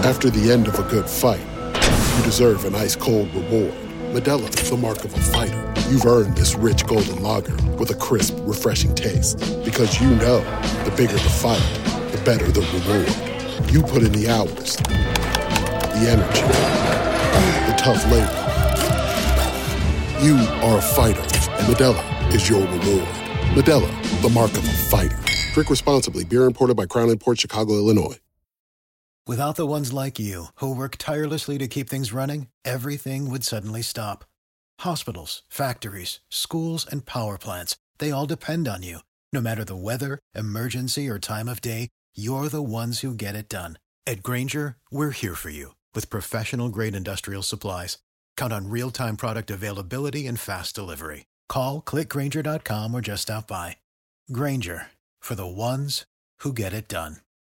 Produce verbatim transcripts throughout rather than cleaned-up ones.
After the end of a good fight, you deserve an ice-cold reward. Modelo is the mark of a fighter. You've earned this rich golden lager with a crisp, refreshing taste. Because you know, the bigger the fight, the better the reward. You put in the hours, the energy, the tough labor. You are a fighter, and Modelo is your reward. Modelo, the mark of a fighter. Drink responsibly. Beer imported by Crown Imports, Chicago, Illinois. Without the ones like you, who work tirelessly to keep things running, everything would suddenly stop. Hospitals, factories, schools, and power plants, they all depend on you. No matter the weather, emergency, or time of day, you're the ones who get it done. At Grainger, we're here for you with professional-grade industrial supplies. Count on real-time product availability and fast delivery. Call, click Grainger dot com, or just stop by. Grainger, for the ones who get it done.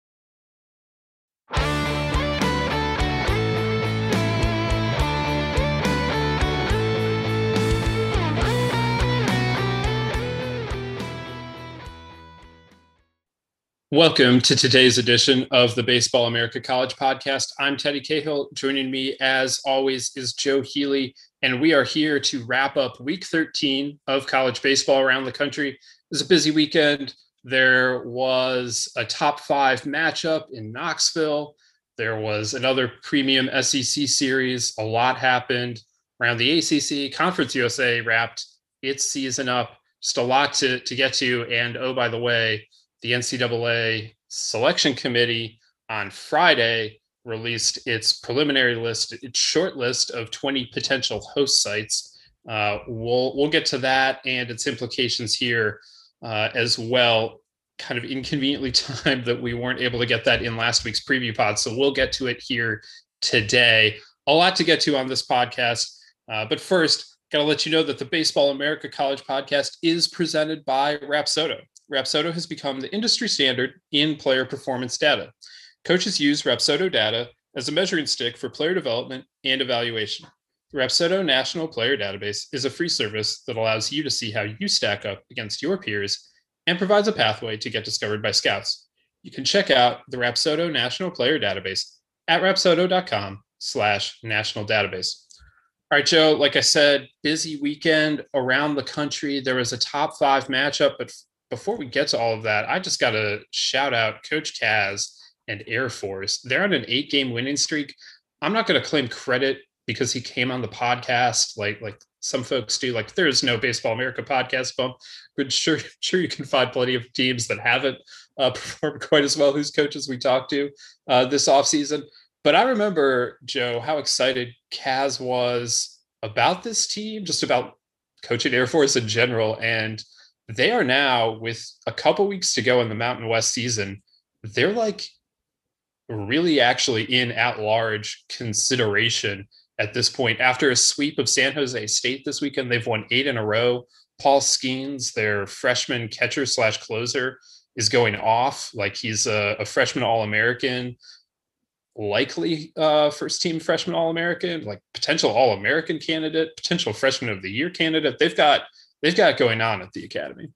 Welcome to today's edition of the Baseball America College Podcast. I'm Teddy Cahill. Joining me, as always, is Joe Healy, and we are here to wrap up Week thirteen of college baseball around the country. It was a busy weekend. There was a top five matchup in Knoxville. There was another premium S E C series. A lot happened around the A C C. Conference U S A wrapped its season up. Just a lot to, to get to. And oh, by the way, the N C double A selection committee on Friday released its preliminary list, its short list of twenty potential host sites. Uh, we'll we'll get to that and its implications here uh, as well. Kind of inconveniently timed that we weren't able to get that in last week's preview pod, so we'll get to it here today. A lot to get to on this podcast, uh, but first, got to let you know that the Baseball America College Podcast is presented by Rapsodo. Rapsodo has become the industry standard in player performance data. Coaches use Rapsodo data as a measuring stick for player development and evaluation. The Rapsodo National Player Database is a free service that allows you to see how you stack up against your peers and provides a pathway to get discovered by scouts. You can check out the Rapsodo National Player Database at rapsodo.com slash national database. All right, Joe, like I said, busy weekend around the country. There was a top five matchup, but before we get to all of that, I just got to shout out Coach Kaz and Air Force. They're on an eight-game winning streak. I'm not going to claim credit because he came on the podcast like like some folks do. Like, there's no Baseball America podcast bump. But sure, sure you can find plenty of teams that haven't uh, performed quite as well whose coaches we talked to uh, this offseason. But I remember, Joe, how excited Kaz was about this team, just about coaching Air Force in general. And they are now, with a couple weeks to go in the Mountain West season, they're like really actually in at-large consideration at this point. After a sweep of San Jose State this weekend, they've won eight in a row. Paul Skeens, their freshman catcher slash closer, is going off. Like, he's a, a freshman All-American, likely uh, first-team freshman All-American, like potential All-American candidate, potential freshman of the year candidate. They've got They've got it going on at the academy.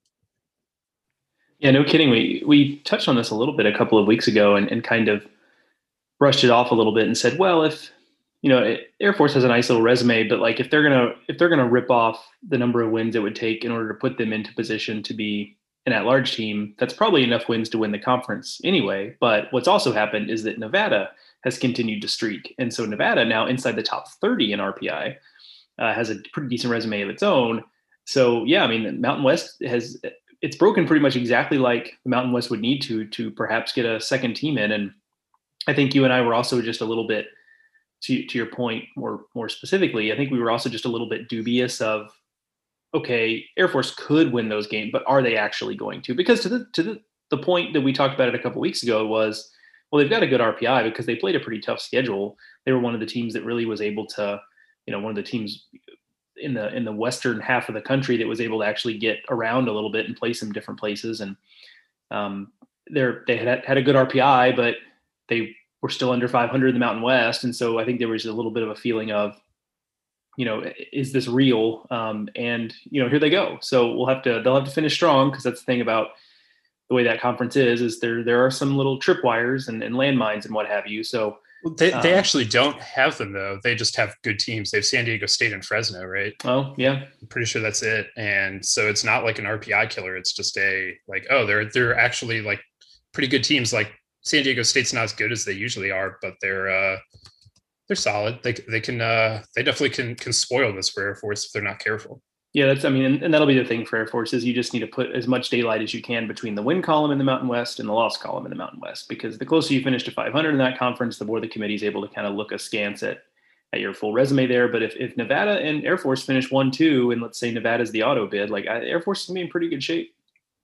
Yeah, no kidding. We we touched on this a little bit a couple of weeks ago and, and kind of brushed it off a little bit and said, well, if, you know, Air Force has a nice little resume, but like if they're going to if they're going to rip off the number of wins it would take in order to put them into position to be an at-large team, that's probably enough wins to win the conference anyway. But what's also happened is that Nevada has continued to streak. And so Nevada now inside the top thirty in R P I uh, has a pretty decent resume of its own. So, yeah, I mean, Mountain West has – it's broken pretty much exactly like the Mountain West would need to to perhaps get a second team in. And I think you and I were also just a little bit, to to your point more more specifically, I think we were also just a little bit dubious of, okay, Air Force could win those games, but are they actually going to? Because to the to the, the point that we talked about it a couple of weeks ago was, well, they've got a good R P I because they played a pretty tough schedule. They were one of the teams that really was able to, you know, one of the teams – in the in the western half of the country that was able to actually get around a little bit and play some different places. And um, they're, they had had a good R P I, but they were still under five hundred in the Mountain West. And so I think there was a little bit of a feeling of, you know, is this real? Um, and, you know, here they go. So we'll have to, they'll have to finish strong, because that's the thing about the way that conference is, is there, there are some little tripwires and, and landmines and what have you. So Well, they Um, they actually don't have them though. They just have good teams. They have San Diego State and Fresno, right? oh yeah, I'm pretty sure that's it. And so it's not like an R P I killer. It's just a like, oh, they're they're actually like pretty good teams. Like San Diego State's not as good as they usually are, but they're uh they're solid. They they can uh they definitely can can spoil this for Air Force if they're not careful. yeah. That's I mean, and, and that'll be the thing for Air Force is you just need to put as much daylight as you can between the win column in the Mountain West and the loss column in the Mountain West, because the closer you finish to five hundred in that conference, the more the committee is able to kind of look askance at at your full resume there. But if, if Nevada and Air Force finish one, two, and let's say Nevada's the auto bid, like I, Air Force is gonna be in pretty good shape.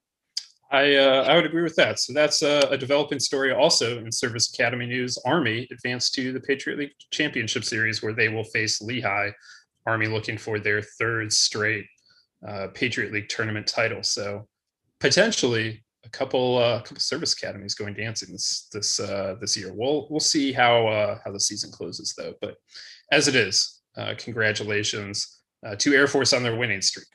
I uh, I would agree with that. So that's a, a developing story. Also in Service Academy news, Army advanced to the Patriot League Championship Series where they will face Lehigh. Army looking for their third straight uh, Patriot League tournament title. So potentially a couple uh, couple service academies going dancing this this uh, this year. We'll we'll see how uh, how the season closes though. But as it is, uh, congratulations uh, to Air Force on their winning streak.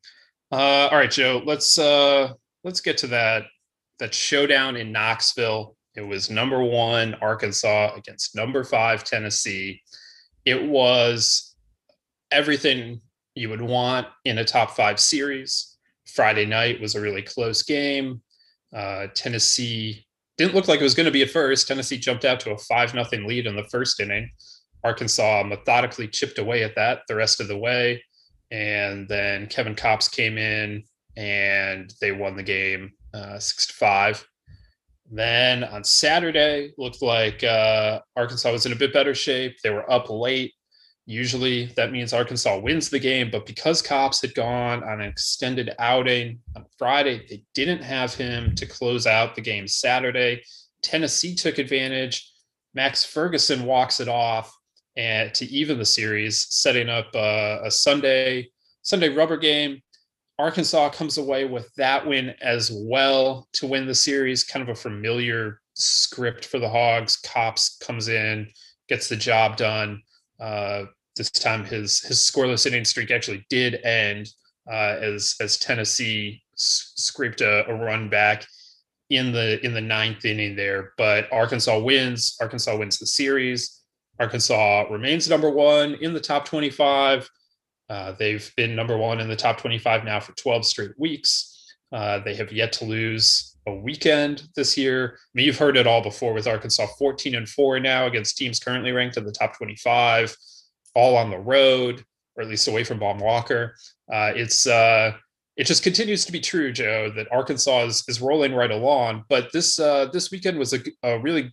Uh, all right, Joe. Let's uh, let's get to that that showdown in Knoxville. It was number one Arkansas against number five Tennessee. It was everything you would want in a top five series. Friday night was a really close game. Uh, Tennessee didn't look like it was going to be at first. Tennessee jumped out to a five nothing lead in the first inning. Arkansas methodically chipped away at that the rest of the way. And then Kevin Kopps came in and they won the game uh, six to five. Then on Saturday, looked like uh, Arkansas was in a bit better shape. They were up late. Usually that means Arkansas wins the game, but because Kopps had gone on an extended outing on Friday, they didn't have him to close out the game Saturday. Tennessee took advantage. Max Ferguson walks it off and to even the series, setting up uh, a Sunday Sunday rubber game. Arkansas comes away with that win as well to win the series. Kind of a familiar script for the Hogs. Kopps comes in, gets the job done. Uh, this time his his scoreless inning streak actually did end uh, as as Tennessee s- scraped a, a run back in the in the ninth inning there. But Arkansas wins. Arkansas wins the series. Arkansas remains number one in the top twenty-five. Uh, they've been number one in the top twenty-five now for twelve straight weeks. Uh, they have yet to lose a weekend this year. I mean, you've heard it all before with Arkansas fourteen and four now against teams currently ranked in the top twenty-five, all on the road, or at least away from Baum Walker. Uh, it's uh, it just continues to be true, Joe, that Arkansas is, is rolling right along. But this uh, this weekend was a, a really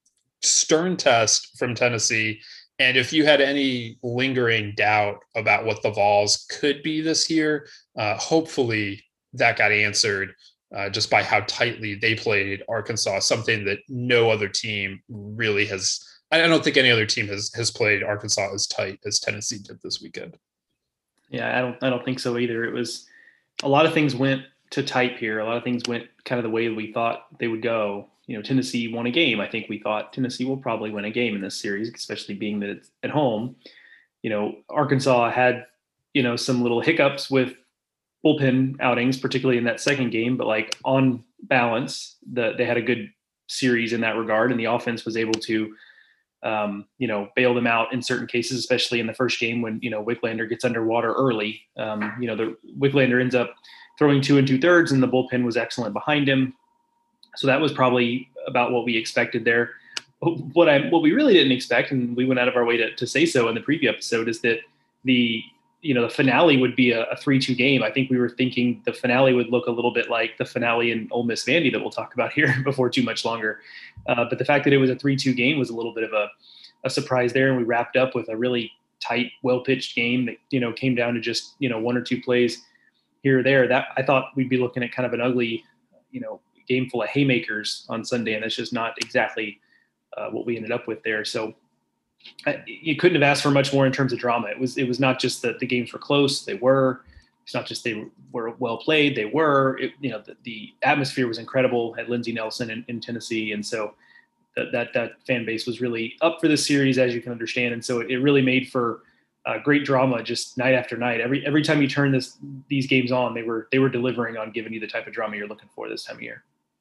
stern test from Tennessee. And if you had any lingering doubt about what the Vols could be this year, uh, hopefully that got answered uh, just by how tightly they played Arkansas, something that no other team really has. I don't think any other team has has played Arkansas as tight as Tennessee did this weekend. Yeah, I don't I don't think so either. It was a lot of things went to type here. A lot of things went kind of the way we thought they would go. You know, Tennessee won a game. I think we thought Tennessee will probably win a game in this series, especially being that it's at home. You know, Arkansas had, you know, some little hiccups with bullpen outings, particularly in that second game, but like on balance, the, they had a good series in that regard. And the offense was able to, um, you know, bail them out in certain cases, especially in the first game when, you know, Wicklander gets underwater early. Um, you know, the Wicklander ends up throwing two and two thirds and the bullpen was excellent behind him. So that was probably about what we expected there. What I what we really didn't expect, and we went out of our way to, to say so in the preview episode, is that the you know the finale would be a, a three two game. I think we were thinking the finale would look a little bit like the finale in Ole Miss Vandy that we'll talk about here before too much longer. Uh, but the fact that it was a three two game was a little bit of a, a surprise there, and we wrapped up with a really tight, well pitched game that you know came down to just you know one or two plays here or there. That I thought we'd be looking at kind of an ugly, you know. game full of haymakers on Sunday, and that's just not exactly uh, what we ended up with there. So I, you couldn't have asked for much more in terms of drama. It was it was not just that the games were close; they were. It's not just they were well played; they were. It, you know, the, the atmosphere was incredible at Lindsey Nelson in, in Tennessee, and so that, that that fan base was really up for this series, as you can understand. And so it, it really made for uh, great drama, just night after night. Every every time you turn this these games on, they were they were delivering on giving you the type of drama you're looking for this time of year.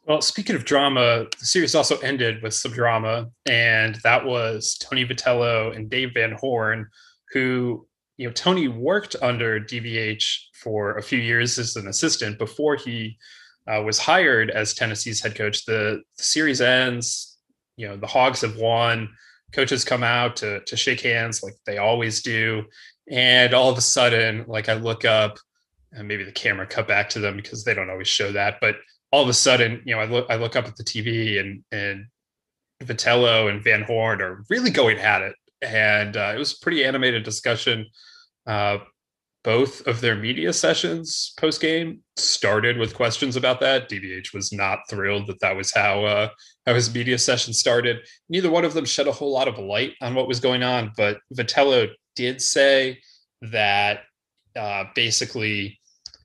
Well, speaking of drama, the series also ended with some drama, and that was Tony Vitello and Dave Van Horn, who, you know, Tony worked under D V H for a few years as an assistant before he uh, was hired as Tennessee's head coach. The, the series ends, you know, the Hogs have won. Coaches come out to to shake hands like they always do, and all of a sudden, like I look up, and maybe the camera cut back to them because they don't always show that, but all of a sudden, you know, I look I look up at the T V and and Vitello and Van Horn are really going at it, and uh, it was a pretty animated discussion. Uh, both of their media sessions post game started with questions about that. D V H was not thrilled that that was how uh, how his media session started. Neither one of them shed a whole lot of light on what was going on, but Vitello did say that uh, basically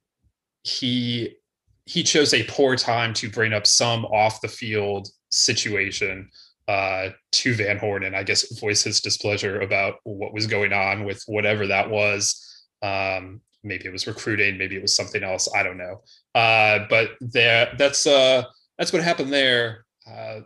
he he chose a poor time to bring up some off the field situation uh, to Van Horn, and I guess voice his displeasure about what was going on with whatever that was. Um, maybe it was recruiting, maybe it was something else. I don't know. Uh, but there, that's uh, that's what happened there. Uh,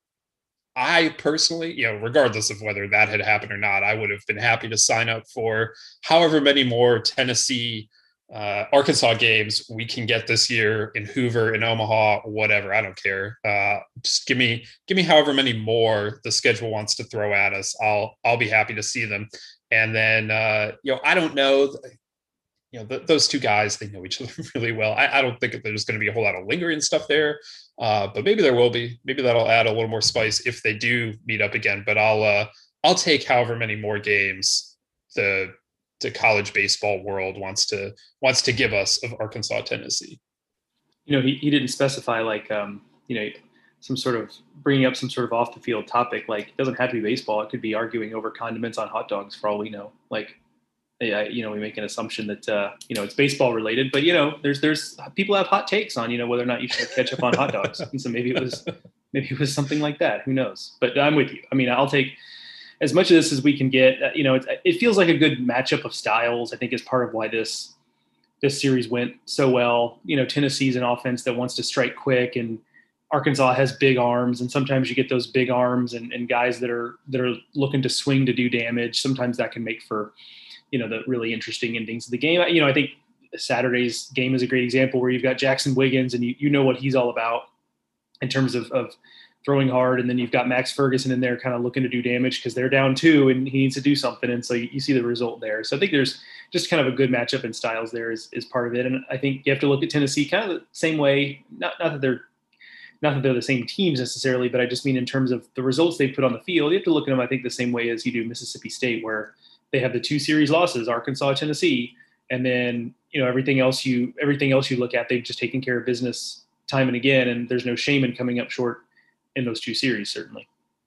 I personally, you know, regardless of whether that had happened or not, I would have been happy to sign up for however many more Tennessee Uh, Arkansas games we can get this year in Hoover, in Omaha, whatever. I don't care. Uh, just give me, give me however many more the schedule wants to throw at us. I'll, I'll be happy to see them. And then, uh, you know, I don't know, you know, th- those two guys, they know each other really well. I, I don't think that there's going to be a whole lot of lingering stuff there, uh, but maybe there will be. Maybe that'll add a little more spice if they do meet up again. But I'll, uh, I'll take however many more games the the college baseball world wants to wants to give us of Arkansas, Tennessee. You know, he, he didn't specify like, um, you know, some sort of bringing up some sort of off the field topic. Like, it doesn't have to be baseball. It could be arguing over condiments on hot dogs for all we know. Like, I, you know, we make an assumption that, uh, you know, it's baseball related, but you know, there's, there's people have hot takes on, you know, whether or not you should have ketchup on hot dogs. And so maybe it was, maybe it was something like that. Who knows? But I'm with you. I mean, I'll take as much of this as we can get. Uh, you know, it, it feels like a good matchup of styles, I think, is part of why this this series went so well. You know, Tennessee's an offense that wants to strike quick, and Arkansas has big arms, and sometimes you get those big arms and, and guys that are that are looking to swing to do damage. Sometimes that can make for, you know, the really interesting endings of the game. You know, I think Saturday's game is a great example where you've got Jackson Wiggins, and you, you know what he's all about in terms of, of throwing hard. And then you've got Max Ferguson in there kind of looking to do damage because they're down two and he needs to do something. And so you, you see the result there. So I think there's just kind of a good matchup in styles there is, is part of it. And I think you have to look at Tennessee kind of the same way, not, not that they're, not that they're the same teams necessarily, but I just mean in terms of the results they put on the field, you have to look at them, I think, the same way as you do Mississippi State, where they have the two series losses, Arkansas, Tennessee. And then, you know, everything else you, everything else you look at, they've just taken care of business time and again. And there's no shame in coming up short in those two series, certainly.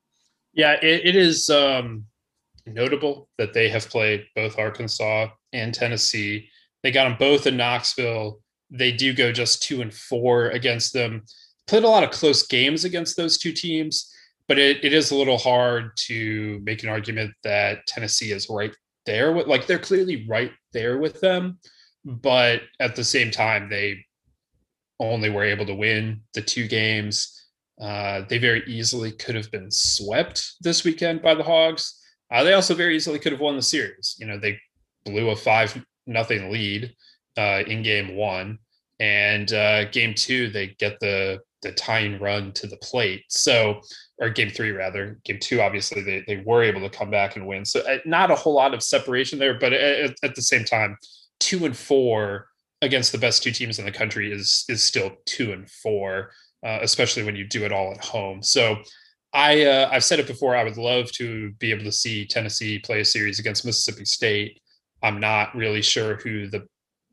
Yeah, it, it is um, notable that they have played both Arkansas and Tennessee. They got them both in Knoxville. They do go just two and four against them. Played a lot of close games against those two teams, but it, it is a little hard to make an argument that Tennessee is right there with, like, they're clearly right there with them, but at the same time, they only were able to win the two games. Uh, they very easily could have been swept this weekend by the Hogs. Uh, they also very easily could have won the series. You know, they blew a five nothing lead uh, in game one, and uh, game two they get the the tying run to the plate. So, or game three rather, game two obviously they they were able to come back and win. So uh, not a whole lot of separation there, but at, at the same time, two and four against the best two teams in the country is is still two and four. Uh, especially when you do it all at home. So I, uh, I've said it before, I would love to be able to see Tennessee play a series against Mississippi State. I'm not really sure who the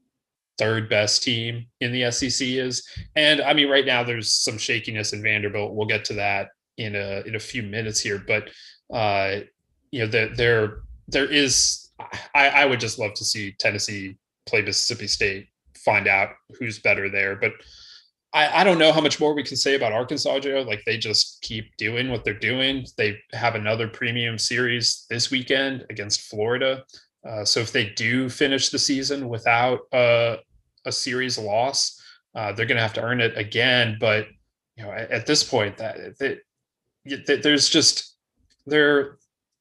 third best team in the S E C is. And I mean, right now there's some shakiness in Vanderbilt. We'll get to that in a, in a few minutes here, but uh, you know, there, there, there is, I, I would just love to see Tennessee play Mississippi State, find out who's better there. But I, I don't know how much more we can say about Arkansas, Joe. Like, they just keep doing what they're doing. They have another premium series this weekend against Florida. Uh, so if they do finish the season without a, a series loss, uh, they're going to have to earn it again. But you know, at, at this point that, that, that there's just there.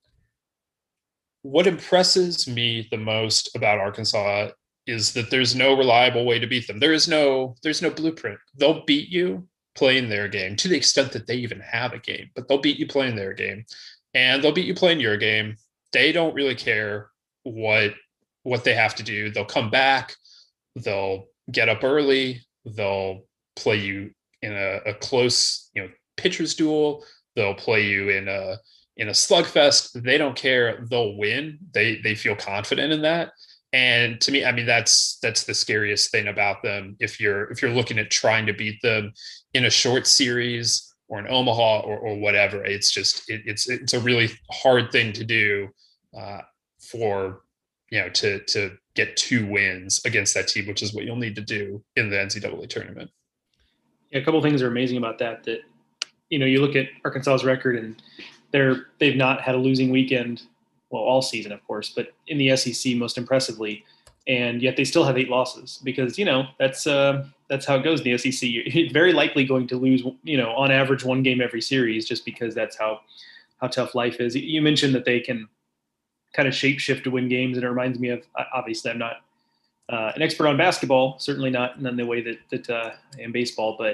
What impresses me the most about Arkansas is that there's no reliable way to beat them. There is no, there's no blueprint. They'll beat you playing their game to the extent that they even have a game, but they'll beat you playing their game, and they'll beat you playing your game. They don't really care what, what they have to do. They'll come back, they'll get up early, they'll play you in a, a close, you know, pitcher's duel. They'll play you in a, in a slugfest. They don't care. They'll win. They, they feel confident in that. And to me, I mean, that's, that's the scariest thing about them. If you're, if you're looking at trying to beat them in a short series or in Omaha or, or whatever, it's just, it, it's, it's a really hard thing to do uh, for, you know, to, to get two wins against that team, which is what you'll need to do in the N C double A tournament. Yeah, a couple of things are amazing about that, that, you know, you look at Arkansas's record and they're, they've not had a losing weekend, well, all season, of course, but in the S E C most impressively. And yet they still have eight losses because, you know, that's, uh, that's how it goes in the S E C. You're very likely going to lose, you know, on average one game every series, just because that's how, how tough life is. You mentioned that they can kind of shape shift to win games. And it reminds me of, obviously I'm not uh, an expert on basketball, certainly not in the way that, that uh, I am baseball, but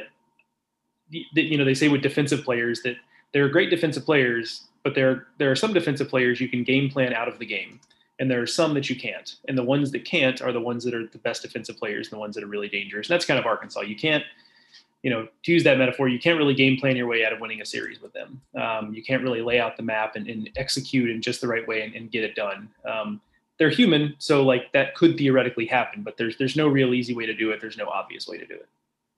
you know, they say with defensive players that they're great defensive players, but there, there are some defensive players you can game plan out of the game. And there are some that you can't. And the ones that can't are the ones that are the best defensive players, and the ones that are really dangerous. And that's kind of Arkansas. You can't, you know, to use that metaphor, you can't really game plan your way out of winning a series with them. Um, you can't really lay out the map and, and execute in just the right way and, and get it done. Um, they're human. So like that could theoretically happen, but there's, there's no real easy way to do it. There's no obvious way to do it.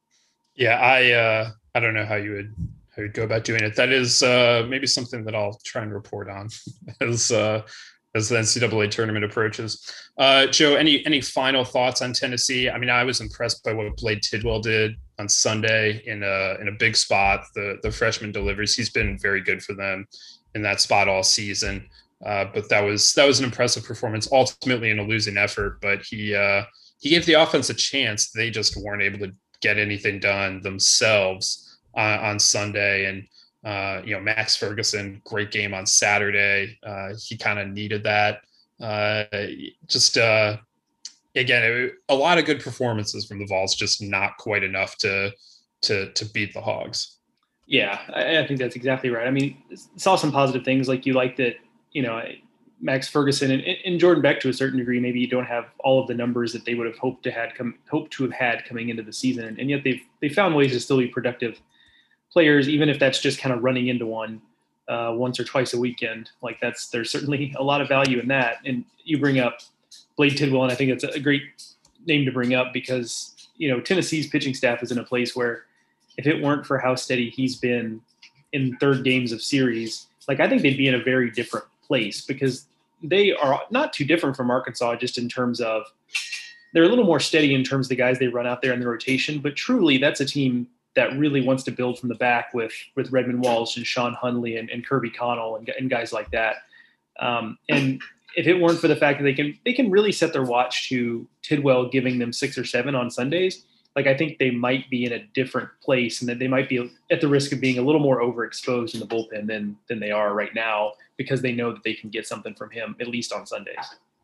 Yeah. I, uh, I don't know how you would, how you'd go about doing it. That is uh, maybe something that I'll try and report on as, uh, as the N C double A tournament approaches. Uh, Joe, any any final thoughts on Tennessee? I mean, I was impressed by what Blade Tidwell did on Sunday in a in a big spot. The the freshman delivers. He's been very good for them in that spot all season. Uh, but that was that was an impressive performance, ultimately in a losing effort. But he uh, he gave the offense a chance. They just weren't able to get anything done themselves uh, on Sunday. And Uh, you know, Max Ferguson, great game on Saturday. Uh, he kind of needed that. Uh, just, uh, again, it, a lot of good performances from the Vols, just not quite enough to to to beat the Hogs. Yeah, I, I think that's exactly right. I mean, saw some positive things, like you like that, you know, Max Ferguson and, and Jordan Beck to a certain degree. Maybe you don't have all of the numbers that they would have hoped to had come hoped to have had coming into the season, and yet they've they found ways to still be productive players, even if that's just kind of running into one uh, once or twice a weekend. Like that's, there's certainly a lot of value in that. And you bring up Blade Tidwell, and I think it's a great name to bring up because, you know, Tennessee's pitching staff is in a place where if it weren't for how steady he's been in third games of series, like I think they'd be in a very different place, because they are not too different from Arkansas just in terms of they're a little more steady in terms of the guys they run out there in the rotation. But truly, that's a team that really wants to build from the back with with Redmond Walsh and Sean Hunley and, and Kirby Connell and, and guys like that. Um, and if it weren't for the fact that they can they can really set their watch to Tidwell giving them six or seven on Sundays, like I think they might be in a different place, and that they might be at the risk of being a little more overexposed in the bullpen than than they are right now, because they know that they can get something from him at least on Sundays.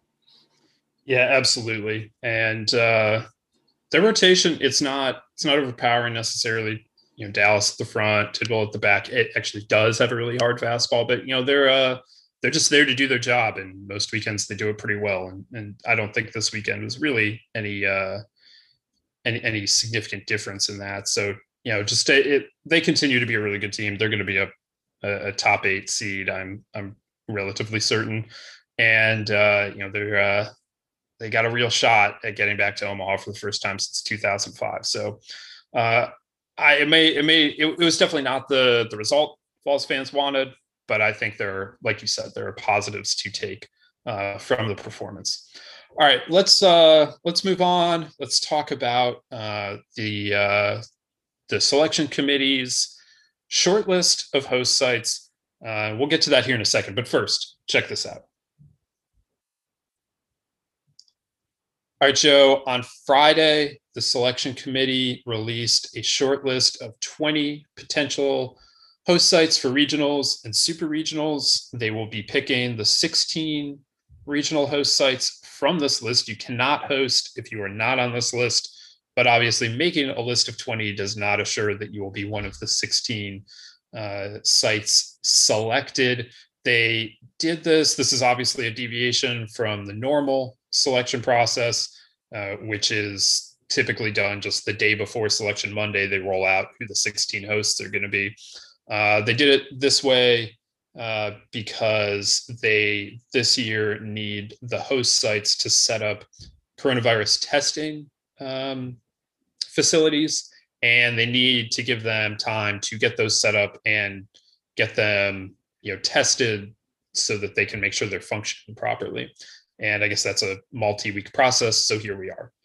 Yeah, absolutely. And uh their rotation, it's not it's not overpowering necessarily. You know, Dallas at the front, Tidwell at the back. It actually does have a really hard fastball, but you know, they're uh, they're just there to do their job, and most weekends they do it pretty well. And and I don't think this weekend was really any uh, any any significant difference in that. So you know, just it, it they continue to be a really good team. They're going to be a, a a top eight seed. I'm I'm relatively certain, and uh, you know they're. Uh, They got a real shot at getting back to Omaha for the first time since two thousand five. So uh, I, it may, it may, it, it was definitely not the, the result Vols fans wanted, but I think there are, like you said, there are positives to take uh, from the performance. All right, let's, uh, let's move on. Let's talk about uh, the, uh, the selection committee's short list of host sites. Uh, we'll get to that here in a second, but first, check this out. All right, Joe, on Friday, the selection committee released a short list of twenty potential host sites for regionals and super regionals. They will be picking the sixteen regional host sites from this list. You cannot host if you are not on this list, but obviously making a list of twenty does not assure that you will be one of the sixteen uh, sites selected. They did this. This is obviously a deviation from the normal selection process, uh, which is typically done just the day before selection Monday. They roll out who the sixteen hosts are going to be. Uh, they did it this way uh, because they this year need the host sites to set up coronavirus testing um, facilities, and they need to give them time to get those set up and get them, you know, tested so that they can make sure they're functioning properly. And I guess that's a multi-week process. So here we are.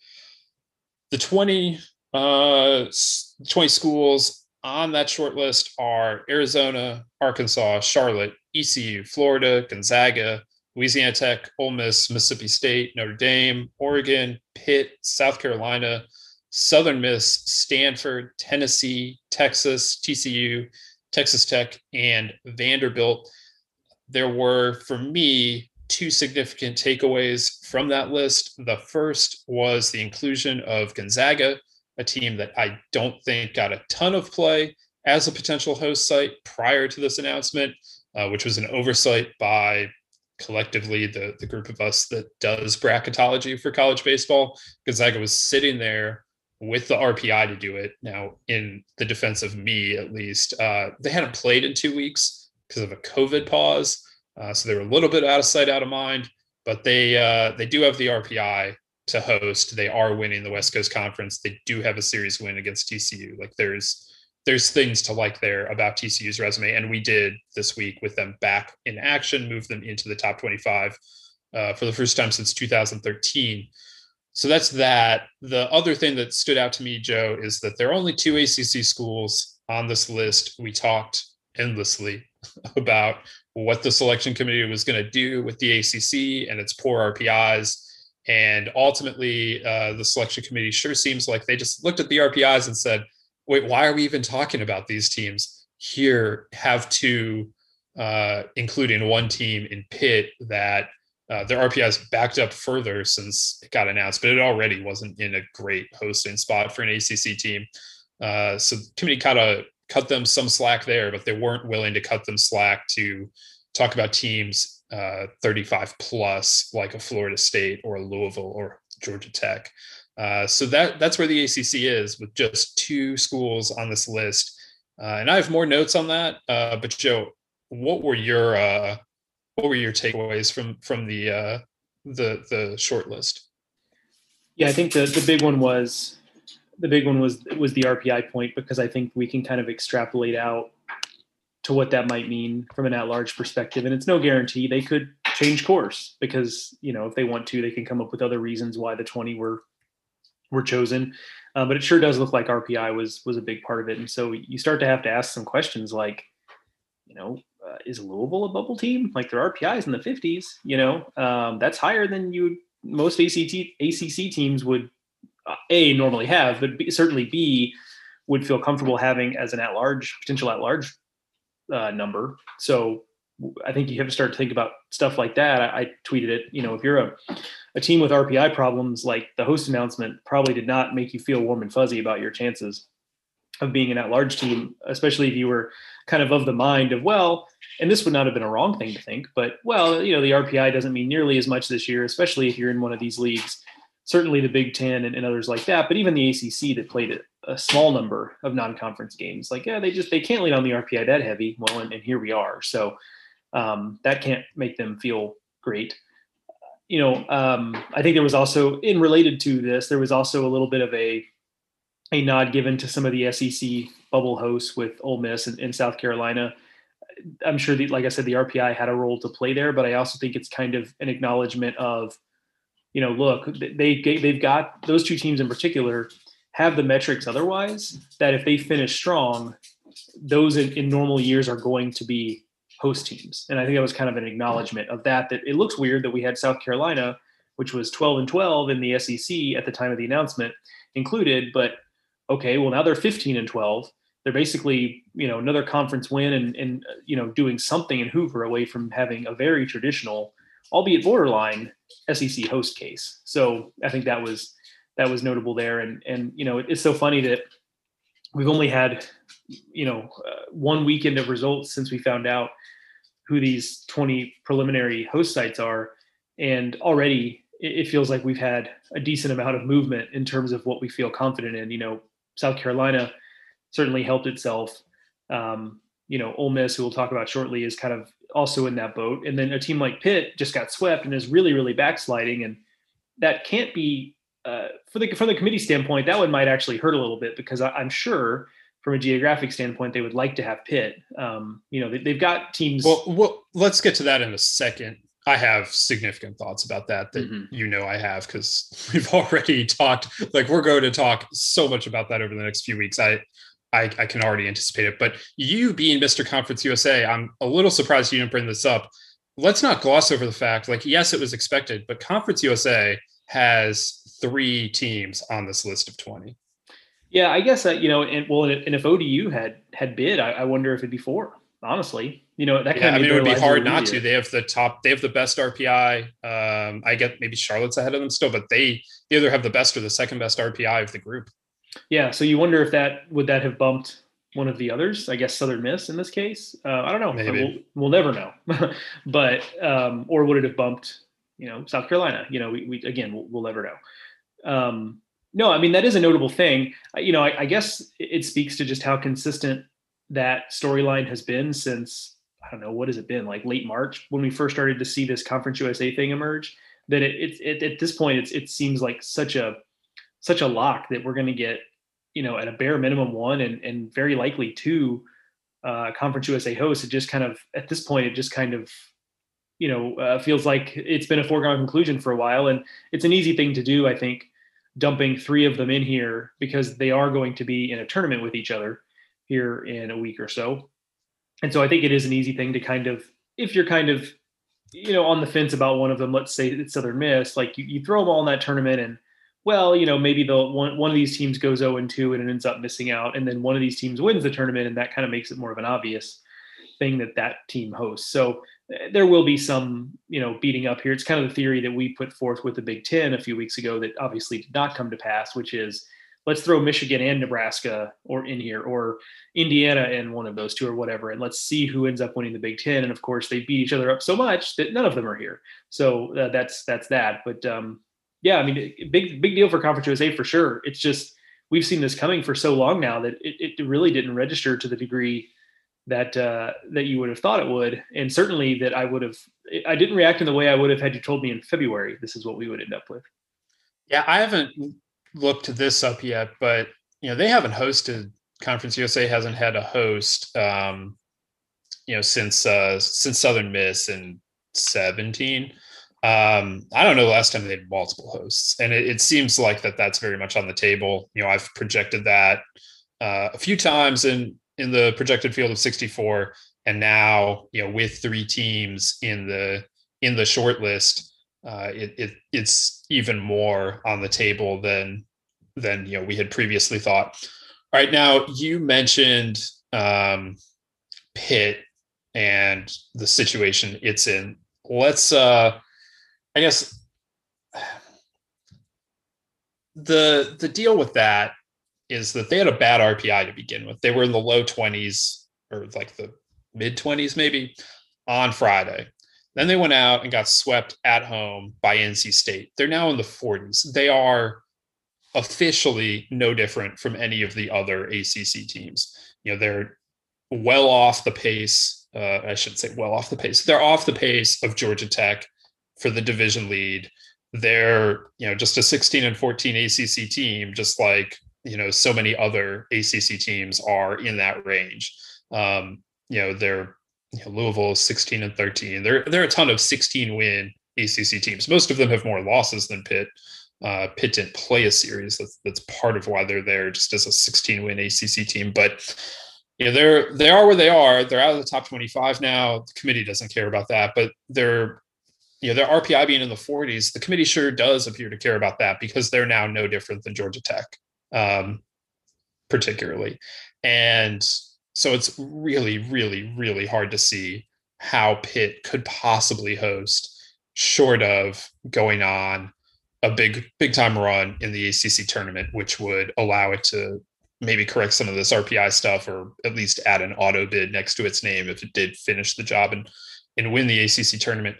The twenty, uh, twenty schools on that short list are Arizona, Arkansas, Charlotte, E C U, Florida, Gonzaga, Louisiana Tech, Ole Miss, Mississippi State, Notre Dame, Oregon, Pitt, South Carolina, Southern Miss, Stanford, Tennessee, Texas, T C U, Texas Tech, and Vanderbilt. There were, for me, two significant takeaways from that list. The first was the inclusion of Gonzaga, a team that I don't think got a ton of play as a potential host site prior to this announcement, uh, which was an oversight by collectively the, the group of us that does bracketology for college baseball. Gonzaga was sitting there with the R P I to do it. Now, in the defense of me, at least, uh, they hadn't played in two weeks because of a COVID pause. Uh, so they were a little bit out of sight, out of mind, but they uh, they do have the R P I to host. They are winning the West Coast Conference. They do have a series win against T C U. Like there's there's things to like there about T C U's resume. And we did this week with them back in action, move them into the top twenty-five uh, for the first time since two thousand thirteen. So that's that. The other thing that stood out to me, Joe, is that there are only two A C C schools on this list. We talked endlessly about what the selection committee was going to do with the A C C and its poor R P Is. And ultimately, uh, the selection committee sure seems like they just looked at the R P Is and said, wait, why are we even talking about these teams? Here, have two, uh, including one team in Pitt that uh, their R P Is backed up further since it got announced, but it already wasn't in a great hosting spot for an A C C team. Uh, so the committee kind of cut them some slack there, but they weren't willing to cut them slack to talk about teams uh, thirty-five plus, like a Florida State or a Louisville or Georgia Tech. Uh, so that that's where the A C C is, with just two schools on this list. Uh, and I have more notes on that. Uh, but Joe, what were your uh, what were your takeaways from from the uh, the the short list? Yeah, I think the the big one was. The big one was was the R P I point, because I think we can kind of extrapolate out to what that might mean from an at-large perspective. And it's no guarantee. They could change course because, you know, if they want to, they can come up with other reasons why the twenty were were chosen. Uh, but it sure does look like R P I was was a big part of it. And so you start to have to ask some questions like, you know, uh, is Louisville a bubble team? Like their R P I is in the fifties, you know, um, that's higher than you most A C T, A C C teams would A, normally have, but B, certainly B, would feel comfortable having as an at-large, potential at-large uh, number. So I think you have to start to think about stuff like that. I, I tweeted it, you know, if you're a, a team with R P I problems, like the host announcement probably did not make you feel warm and fuzzy about your chances of being an at-large team, especially if you were kind of of the mind of, well, and this would not have been a wrong thing to think, but, well, you know, the R P I doesn't mean nearly as much this year, especially if you're in one of these leagues. Certainly the Big Ten and, and others like that, but even the A C C that played a, a small number of non-conference games, like, yeah, they just, they can't lean on the R P I that heavy. Well, and, and here we are. So um, that can't make them feel great. You know, um, I think there was also, in related to this, there was also a little bit of a, a nod given to some of the S E C bubble hosts with Ole Miss and, and South Carolina. I'm sure that, like I said, the R P I had a role to play there, but I also think it's kind of an acknowledgement of, you know, look, they, they've got those two teams in particular have the metrics otherwise that if they finish strong, those in, in normal years are going to be host teams. And I think that was kind of an acknowledgement of that, that it looks weird that we had South Carolina which was twelve and twelve in the S E C at the time of the announcement included. But okay, well now they're fifteen and twelve. They're basically, you know, another conference win and, and, you know, doing something in Hoover away from having a very traditional, albeit borderline S E C host case. So I think that was, that was notable there. And, and, you know, it's so funny that we've only had, you know, uh, one weekend of results since we found out who these twenty preliminary host sites are. And already it, it feels like we've had a decent amount of movement in terms of what we feel confident in. You know, South Carolina certainly helped itself. Um, you know, Ole Miss, who we'll talk about shortly, is kind of also in that boat. And then a team like Pitt just got swept and is really, really backsliding. And that can't be, uh, for the, from the committee standpoint, that one might actually hurt a little bit, because I, I'm sure from a geographic standpoint, they would like to have Pitt. Um, you know, they, they've got teams. Well, well, let's get to that in a second. I have significant thoughts about that that Mm-hmm. you know I have, because we've already talked, like we're going to talk so much about that over the next few weeks. I, I, I can already anticipate it. But you being Mister Conference U S A, I'm a little surprised you didn't bring this up. Let's not gloss over the fact, like, yes, it was expected, but Conference U S A has three teams on this list of twenty. Yeah, I guess that, you know, and well, and if O D U had had bid, I, I wonder if it'd be four. Honestly, you know, that kind yeah, of. I mean, it would be hard not easier. to. They have the top. They have the best R P I. Um, I get maybe Charlotte's ahead of them still, but they, they either have the best or the second best R P I of the group. Yeah, so you wonder if that would that have bumped one of the others? I guess Southern Miss in this case. Uh, I don't know. Maybe we'll, we'll never know. But um, or would it have bumped, you know, South Carolina? You know, we, we again we'll, we'll never know. Um, no, I mean, that is a notable thing. You know, I, I guess it speaks to just how consistent that storyline has been since, I don't know, what has it been, like late March when we first started to see this Conference U S A thing emerge, that it, it, it at this point, it's, it seems like such a, such a lock that we're going to get, you know, at a bare minimum one and, and very likely two uh, Conference U S A hosts. It just kind of, at this point, it just kind of, you know, uh, feels like it's been a foregone conclusion for a while. And it's an easy thing to do, I think, dumping three of them in here because they are going to be in a tournament with each other here in a week or so. And so I think it is an easy thing to kind of, if you're kind of, you know, on the fence about one of them, let's say it's Southern Miss, like you, you throw them all in that tournament and, well, you know, maybe the one, one of these teams goes oh and two and it ends up missing out. And then one of these teams wins the tournament, and that kind of makes it more of an obvious thing that that team hosts. So there will be some, you know, beating up here. It's kind of the theory that we put forth with the Big Ten a few weeks ago that obviously did not come to pass, which is let's throw Michigan and Nebraska or in here, or Indiana and one of those two or whatever. And let's see who ends up winning the Big Ten. And of course they beat each other up so much that none of them are here. So uh, that's, that's that. But um, yeah, I mean, big, big deal for Conference U S A for sure. It's just, we've seen this coming for so long now that it, it really didn't register to the degree that, uh, that you would have thought it would. And certainly that I would have, I didn't react in the way I would have had you told me in February, this is what we would end up with. Yeah. I haven't looked this up yet, but you know, they haven't hosted, Conference U S A hasn't had a host, um, you know, since, uh, since Southern Miss in seventeen. Um, I don't know the last time they had multiple hosts, and it, it seems like that that's very much on the table. You know, I've projected that uh, a few times in, in the projected field of sixty-four. And now, you know, with three teams in the, in the short list, uh, it, it it's even more on the table than, than, you know, we had previously thought. All right. Now you mentioned um, Pitt and the situation it's in. Let's, uh, I guess the the deal with that is that they had a bad R P I to begin with. They were in the low twenties or like the mid twenties maybe on Friday. Then they went out and got swept at home by N C State. They're now in the forties. They are officially no different from any of the other A C C teams. You know, they're well off the pace. Uh, I should say well off the pace. They're off the pace of Georgia Tech for the division lead. They're, you know, just a sixteen and fourteen A C C team, just like, you know, so many other A C C teams are in that range. Um, you know, they're, you know, Louisville is sixteen and thirteen. There, there are a ton of sixteen win A C C teams. Most of them have more losses than Pitt. Uh, Pitt didn't play a series. That's, that's part of why they're there, just as a sixteen win A C C team. But you know, they're, they are where they are. They're out of the top twenty-five now. The committee doesn't care about that, but they're you know, their R P I being in the forties, the committee sure does appear to care about that because they're now no different than Georgia Tech, um, particularly. And so it's really, really, really hard to see how Pitt could possibly host, short of going on a big, big time run in the A C C tournament, which would allow it to maybe correct some of this R P I stuff, or at least add an auto bid next to its name if it did finish the job and, and win the A C C tournament.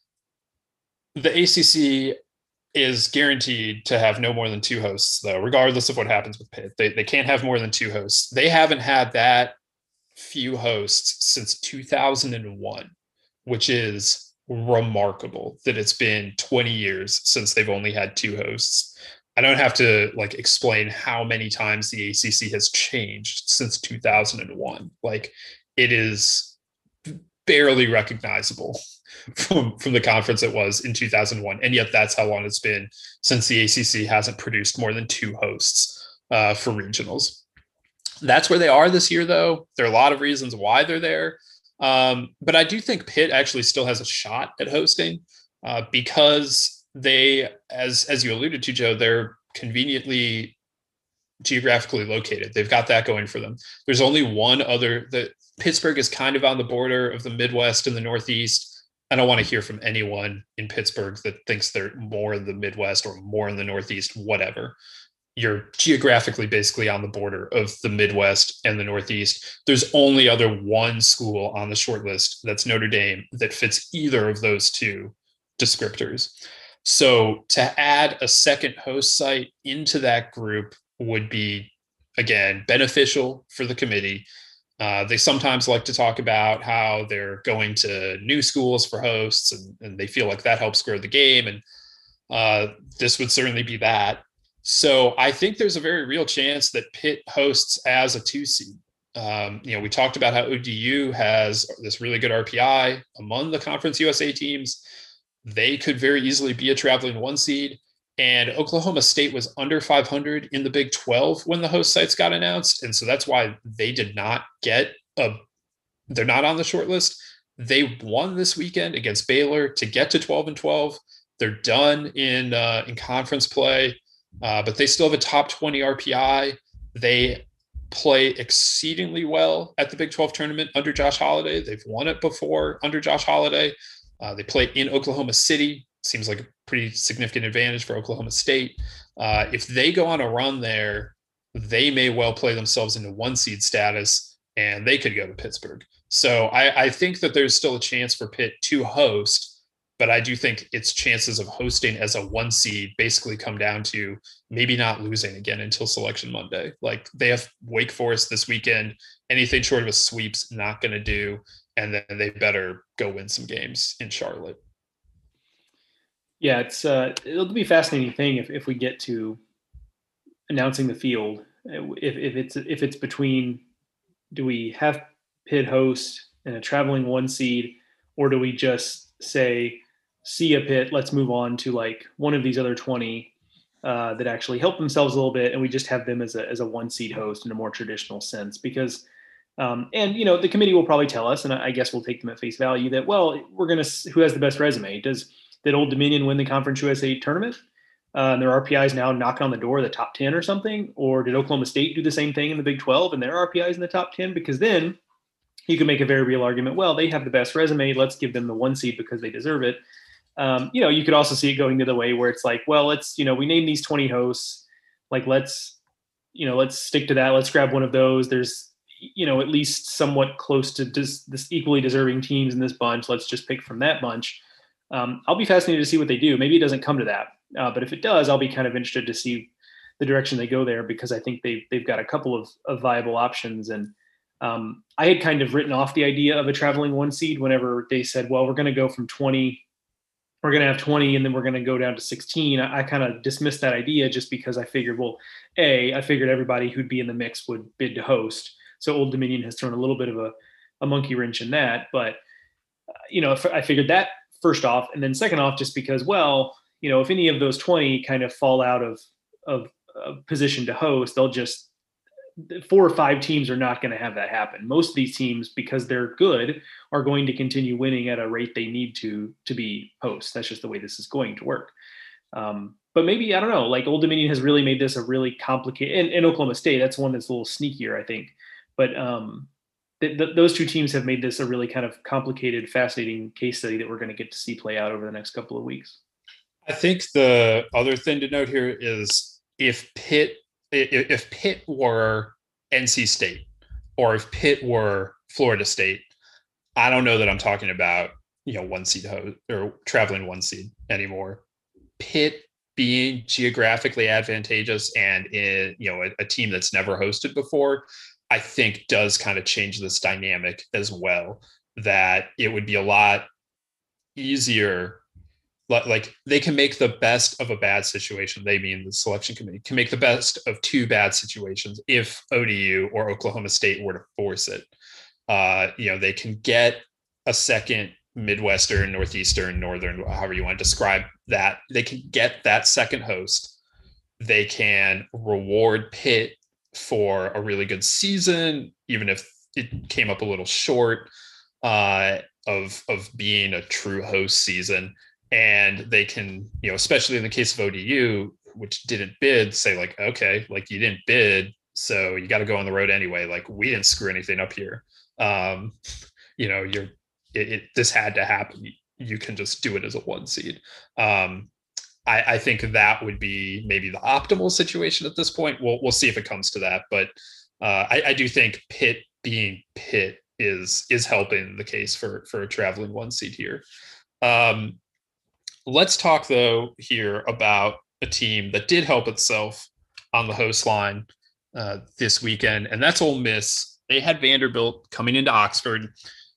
The A C C is guaranteed to have no more than two hosts, though, regardless of what happens with Pitt. They, they can't have more than two hosts. They haven't had that few hosts since two thousand one, which is remarkable that it's been twenty years since they've only had two hosts. I don't have to like explain how many times the A C C has changed since two thousand one. Like, it is barely recognizable from, from the conference it was in two thousand one. And yet that's how long it's been since the A C C hasn't produced more than two hosts uh, for regionals. That's where they are this year, though. There are a lot of reasons why they're there. Um, but I do think Pitt actually still has a shot at hosting uh, because they, as as you alluded to, Joe, they're conveniently geographically located. They've got that going for them. There's only one other, that Pittsburgh is kind of on the border of the Midwest and the Northeast. I don't want to hear from anyone in Pittsburgh that thinks they're more in the Midwest or more in the Northeast, whatever. You're geographically basically on the border of the Midwest and the Northeast. There's only other one school on the short list, that's Notre Dame, that fits either of those two descriptors. So to add a second host site into that group would be, again, beneficial for the committee. Uh, they sometimes like to talk about how they're going to new schools for hosts, and, and they feel like that helps grow the game. And uh, this would certainly be that. So I think there's a very real chance that Pitt hosts as a two seed. Um, you know, we talked about how O D U has this really good R P I among the Conference U S A teams. They could very easily be a traveling one seed. And Oklahoma State was under five hundred in the Big twelve when the host sites got announced. And so that's why they did not get a, they're not on the short list. They won this weekend against Baylor to get to twelve and twelve. They're done in, uh, in conference play. Uh, but they still have a top twenty R P I. They play exceedingly well at the Big twelve tournament under Josh Holliday. They've won it before under Josh Holliday. Uh, they play in Oklahoma City. Seems like a pretty significant advantage for Oklahoma State. Uh, if they go on a run there, they may well play themselves into one seed status, and they could go to Pittsburgh. So I, I think that there's still a chance for Pitt to host. But I do think its chances of hosting as a one seed basically come down to maybe not losing again until Selection Monday. Like, they have Wake Forest this weekend. Anything short of a sweep's not going to do. And then they better go win some games in Charlotte. Yeah, it's uh, it'll be a fascinating thing if, if we get to announcing the field. If if it's if it's between, do we have Pitt host and a traveling one seed, or do we just say, see a Pitt, let's move on to like one of these other twenty uh, that actually help themselves a little bit, and we just have them as a as a one seed host in a more traditional sense. Because, um, and you know, the committee will probably tell us, and I guess we'll take them at face value, that, well, we're gonna, who has the best resume? Does did Old Dominion win the Conference U S A tournament? Uh, and their R P I is now knocking on the door of the top ten or something? Or did Oklahoma State do the same thing in the Big twelve and their R P I is in the top ten? Because then you can make a very real argument. Well, they have the best resume. Let's give them the one seed because they deserve it. Um, you know, you could also see it going the other way where it's like, well, let's, you know, we name these twenty hosts. Like, let's, you know, let's stick to that. Let's grab one of those. There's, you know, at least somewhat close to this, this equally deserving teams in this bunch. Let's just pick from that bunch. Um, I'll be fascinated to see what they do. Maybe it doesn't come to that. Uh, but if it does, I'll be kind of interested to see the direction they go there, because I think they've, they've got a couple of, of viable options. And um, I had kind of written off the idea of a traveling one seed whenever they said, well, we're going to go from twenty, we're going to have twenty, and then we're going to go down to sixteen. I, I kind of dismissed that idea just because I figured, well, A, I figured everybody who'd be in the mix would bid to host. So Old Dominion has thrown a little bit of a, a monkey wrench in that. But, uh, you know, I figured that first off, and then second off, just because, well, you know, if any of those twenty kind of fall out of, of, of position to host, they'll just, four or five teams are not going to have that happen. Most of these teams, because they're good, are going to continue winning at a rate they need to to be hosts. That's just the way this is going to work. Um, but maybe, I don't know, like Old Dominion has really made this a really complicated, and, and Oklahoma State, that's one that's a little sneakier, I think. But um, th- th- those two teams have made this a really kind of complicated, fascinating case study that we're going to get to see play out over the next couple of weeks. I think the other thing to note here is if Pitt, if Pitt were N C State, or if Pitt were Florida State, I don't know that I'm talking about, you know, one seed host or traveling one seed anymore. Pitt being geographically advantageous and in, you know, a, a team that's never hosted before, I think does kind of change this dynamic as well, that it would be a lot easier. Like they can make the best of a bad situation. They mean the selection committee can make the best of two bad situations if O D U or Oklahoma State were to force it. Uh, you know, they can get a second Midwestern, Northeastern, Northern, however you want to describe that. They can get that second host. They can reward Pitt for a really good season, even if it came up a little short uh, of, of being a true host season. And they can, you know, especially in the case of O D U, which didn't bid, say like, okay, like you didn't bid, so you got to go on the road anyway. Like we didn't screw anything up here. Um, you know, you're, it, it, this had to happen. You can just do it as a one seed. Um, I, I think that would be maybe the optimal situation at this point. We'll we'll see if it comes to that, but uh, I, I do think Pitt being Pitt is is helping the case for for a traveling one seed here. Um, let's talk though here about a team that did help itself on the host line uh, this weekend, and that's Ole Miss. They had Vanderbilt coming into Oxford.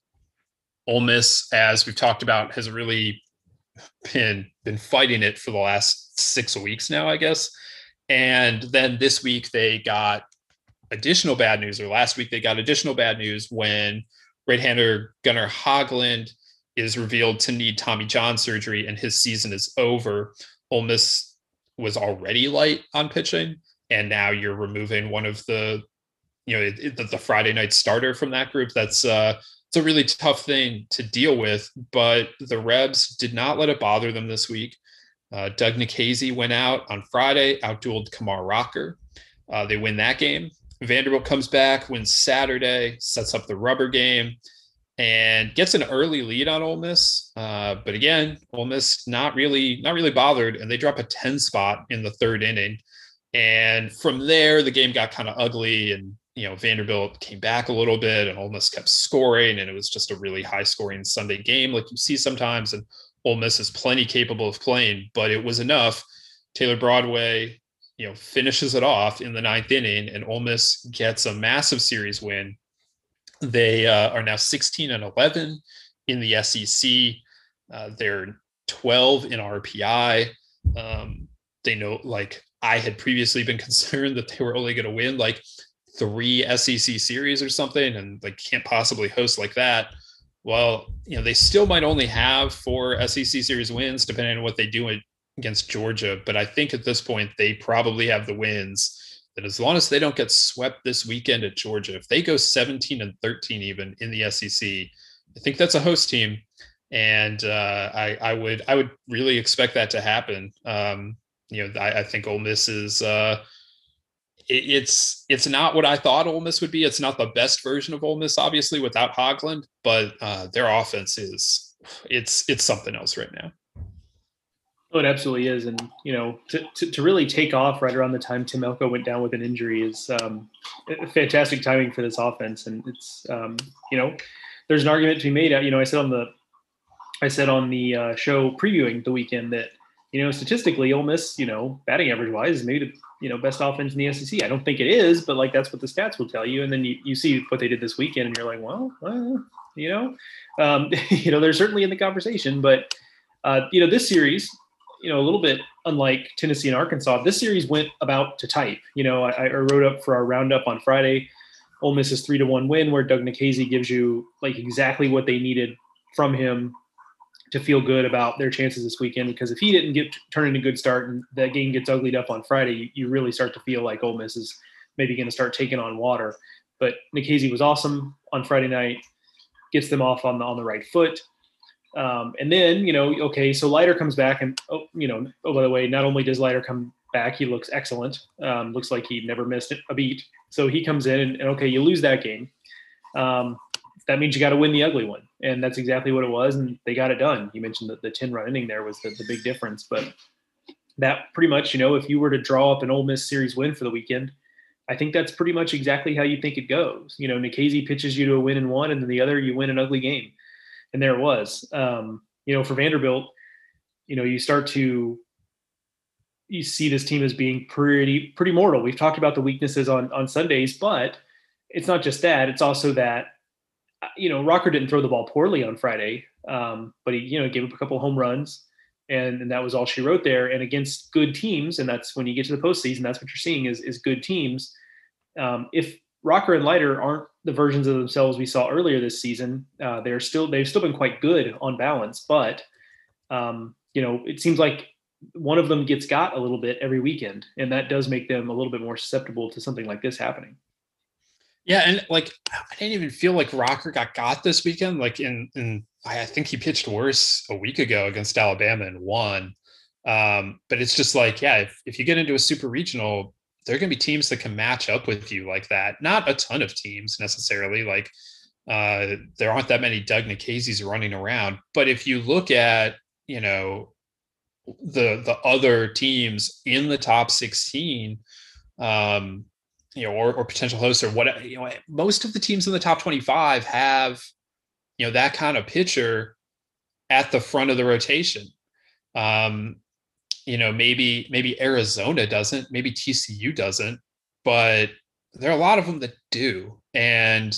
Ole Miss, as we've talked about, has really been been fighting it for the last six weeks now, I guess. And then this week they got additional bad news, or last week they got additional bad news when right-hander Gunnar Hoglund is revealed to need Tommy John surgery and his season is over. Ole Miss was already light on pitching, and now you're removing one of the, you know, it, it, the Friday night starter from that group. That's uh, it's a really tough thing to deal with, but the Rebs did not let it bother them this week. Uh, Doug Nikhazy went out on Friday, outdueled Kamar Rocker. Uh, they win that game. Vanderbilt comes back, wins Saturday, sets up the rubber game, and gets an early lead on Ole Miss. Uh, but again, Ole Miss not really, not really bothered, and they drop a ten spot in the third inning. And from there, the game got kind of ugly, and you know, Vanderbilt came back a little bit and Ole Miss kept scoring, and it was just a really high scoring Sunday game like you see sometimes. And Ole Miss is plenty capable of playing, but it was enough. Taylor Broadway, you know, finishes it off in the ninth inning, and Ole Miss gets a massive series win. They uh, are now sixteen and eleven in the S E C. Uh, they're twelve in R P I. Um, they know, like I had previously been concerned that they were only going to win like three S E C series or something, and like can't possibly host like that. Well, you know, they still might only have four S E C series wins depending on what they do against Georgia. But I think at this point, they probably have the wins that as long as they don't get swept this weekend at Georgia, if they go seventeen and thirteen even in the S E C, I think that's a host team. And uh, I, I would, I would really expect that to happen. Um, you know, I, I think Ole Miss is, uh, It's it's not what I thought Ole Miss would be. It's not the best version of Ole Miss, obviously, without Hoglund, but uh, their offense is it's it's something else right now. Oh, it absolutely is, and you know, to, to to really take off right around the time Tim Elko went down with an injury is um, fantastic timing for this offense. And it's um, you know, there's an argument to be made. You know, I said on the I said on the uh, show previewing the weekend that, you know, statistically, Ole Miss, you know, batting average wise, is maybe the, you know, best offense in the S E C. I don't think it is, but like that's what the stats will tell you. And then you, you see what they did this weekend, and you're like, well, well you know, um, you know, they're certainly in the conversation. But uh, you know, this series, you know, a little bit unlike Tennessee and Arkansas, this series went about to type. You know, I, I wrote up for our roundup on Friday. Ole Miss's three to one win, where Doug Nikhazy gives you like exactly what they needed from him to feel good about their chances this weekend. Because if he didn't get turn in a good start and that game gets uglied up on Friday, you, you really start to feel like Ole Miss is maybe going to start taking on water. But Nikhazy was awesome on Friday night, gets them off on the, on the right foot. Um, and then, you know, okay, so Leiter comes back and, oh, you know, oh, by the way, not only does Leiter come back, he looks excellent. Um, looks like he never missed a beat. So he comes in and, and okay, you lose that game. Um, that means you got to win the ugly one. And that's exactly what it was. And they got it done. You mentioned that the ten run inning there was the, the big difference, but that pretty much, you know, if you were to draw up an Ole Miss series win for the weekend, I think that's pretty much exactly how you think it goes. You know, Nikhazy pitches you to a win in one, and then the other, you win an ugly game. And there it was. Um, you know, for Vanderbilt, you know, you start to, you see this team as being pretty, pretty mortal. We've talked about the weaknesses on, on Sundays, but it's not just that. It's also that, you know, Rocker didn't throw the ball poorly on Friday, um, but he, you know, gave up a couple of home runs, and, and that was all she wrote there. And against good teams, and that's when you get to the postseason, that's what you're seeing is, is good teams. Um, if Rocker and Leiter aren't the versions of themselves we saw earlier this season, uh, they're still, they've still been quite good on balance, but um, you know, it seems like one of them gets got a little bit every weekend, and that does make them a little bit more susceptible to something like this happening. Yeah, and like I didn't even feel like Rocker got got this weekend. Like in, in I think he pitched worse a week ago against Alabama and won. Um, but it's just like, yeah, if, if you get into a super regional, there are going to be teams that can match up with you like that. Not a ton of teams necessarily. Like uh, there aren't that many Doug Nikhazys running around. But if you look at, you know, the the other teams in the top sixteen, um, you know, or, or potential hosts or what, you know, most of the teams in the top twenty-five have, you know, that kind of pitcher at the front of the rotation. Um, you know, maybe, maybe Arizona doesn't, maybe T C U doesn't, but there are a lot of them that do. And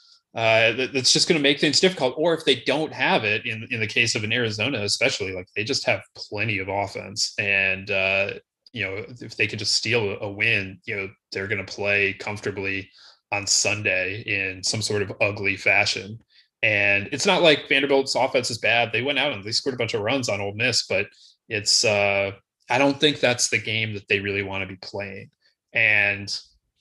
uh, that, that's just going to make things difficult. Or if they don't have it, in, in the case of an Arizona, especially, like they just have plenty of offense, and, uh, you know, if they could just steal a win, you know, they're going to play comfortably on Sunday in some sort of ugly fashion. And it's not like Vanderbilt's offense is bad. They went out and they scored a bunch of runs on Ole Miss, but it's, uh, I don't think that's the game that they really want to be playing. And,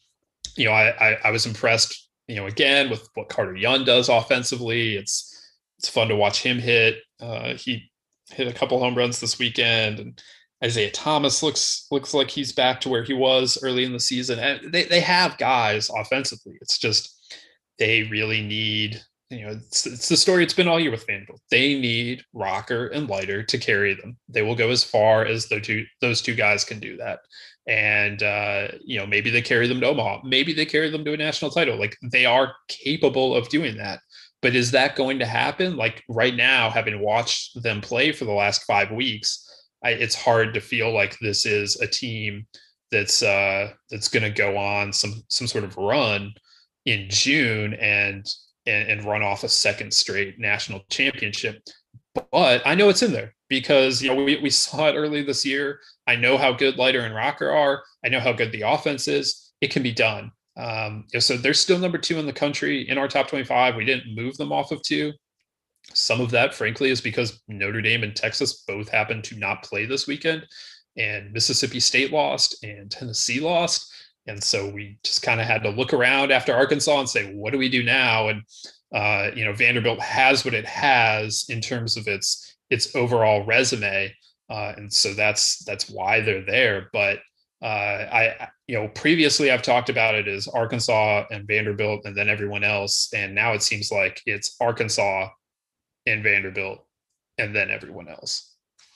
you know, I, I, I was impressed, you know, again, with what Carter Young does offensively. It's, it's fun to watch him hit. Uh, he hit a couple home runs this weekend, and Isaiah Thomas looks looks like he's back to where he was early in the season. And they, they have guys offensively. It's just they really need, you know, it's, it's the story it's been all year with Vanderbilt. They need Rocker and Leiter to carry them. They will go as far as the two those two guys can do that. And, uh, you know, maybe they carry them to Omaha. Maybe they carry them to a national title. Like, they are capable of doing that. But is that going to happen? Like right now, having watched them play for the last five weeks, I, it's hard to feel like this is a team that's uh, that's going to go on some some sort of run in June and, and and run off a second straight national championship. But I know it's in there because, you know, we, we saw it early this year. I know how good Leiter and Rocker are. I know how good the offense is. It can be done. Um, you know, so they're still number two in the country in our top twenty-five. We didn't move them off of two. Some of that, frankly, is because Notre Dame and Texas both happened to not play this weekend, and Mississippi State lost and Tennessee lost. And so we just kind of had to look around after Arkansas and say, what do we do now? And, uh, you know, Vanderbilt has what it has in terms of its, its overall resume. Uh, and so that's, that's why they're there. But uh, I, you know, previously I've talked about it as Arkansas and Vanderbilt and then everyone else. And now it seems like it's Arkansas and Vanderbilt and then everyone else.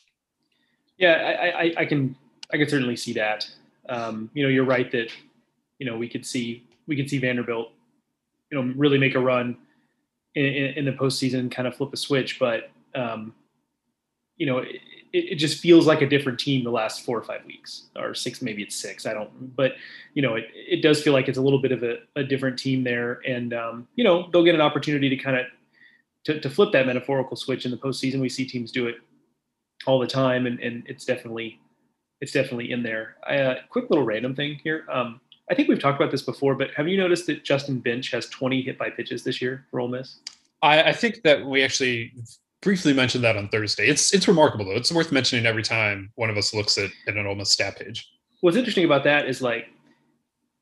Yeah, I, I, I can, I can certainly see that. Um, you know, you're right that, you know, we could see, we could see Vanderbilt, you know, really make a run in, in, in the postseason, kind of flip a switch. But, um, you know, it, it just feels like a different team the last four or five weeks or six, maybe it's six. I don't, but, you know, it, it does feel like it's a little bit of a, a different team there. And, um, you know, they'll get an opportunity to kind of, to, to flip that metaphorical switch in the postseason. We see teams do it all the time, and, and it's definitely, it's definitely in there. I, uh, quick little random thing here. Um, I think we've talked about this before, but have you noticed that Justin Bench has twenty hit by pitches this year for Ole Miss? I, I think that we actually briefly mentioned that on Thursday. It's it's remarkable, though. It's worth mentioning every time one of us looks at, at an Ole Miss stat page. What's interesting about that is, like,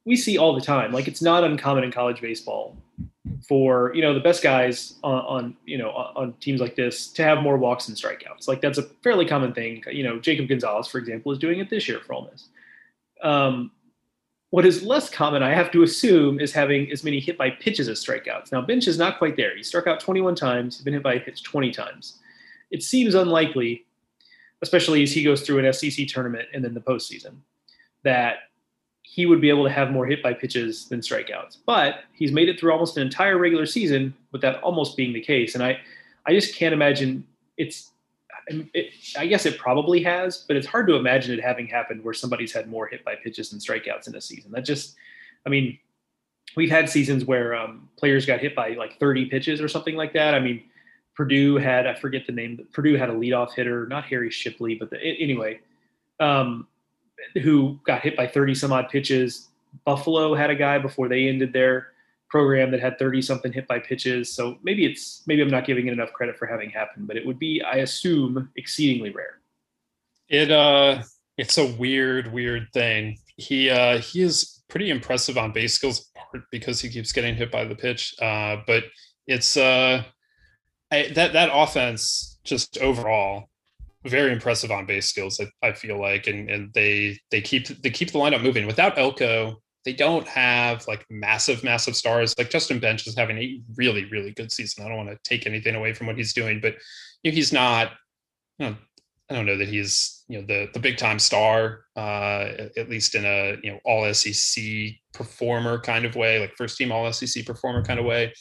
we see all the time. Like, it's not uncommon in college baseball for, you know, the best guys on, on you know, on, on teams like this to have more walks than strikeouts. Like, that's a fairly common thing. You know, Jacob Gonzalez, for example, is doing it this year for Ole Miss. Um, what is less common, I have to assume, is having as many hit by pitches as strikeouts. Now, Bench is not quite there. He struck out twenty-one times. He's been hit by a pitch twenty times. It seems unlikely, especially as he goes through an S E C tournament and then the postseason, that he would be able to have more hit by pitches than strikeouts. But he's made it through almost an entire regular season with that almost being the case. And I, I just can't imagine it's it, I guess it probably has, but it's hard to imagine it having happened where somebody's had more hit by pitches than strikeouts in a season. That just, I mean, we've had seasons where um, players got hit by like thirty pitches or something like that. I mean, Purdue had, I forget the name, Purdue had a leadoff hitter, not Harry Shipley, but the, anyway, um, who got hit by thirty some odd pitches. Buffalo had a guy before they ended their program that had thirty something hit by pitches. So maybe it's, maybe I'm not giving it enough credit for having happened, but it would be, I assume, exceedingly rare. It, uh, it's a weird, weird thing. He, uh, he is pretty impressive on base skills because he keeps getting hit by the pitch. Uh, but it's, uh, I, that, that offense just overall, very impressive on base skills, I, I feel like, and and they they keep they keep the lineup moving. Without Elko, they don't have like massive, massive stars. Like Justin Bench is having a really, really good season. I don't want to take anything away from what he's doing, but you know, he's not. You know, I don't know that he's you know the the big time star, uh, at least in a you know all S E C performer kind of way, like first team all S E C performer kind of way.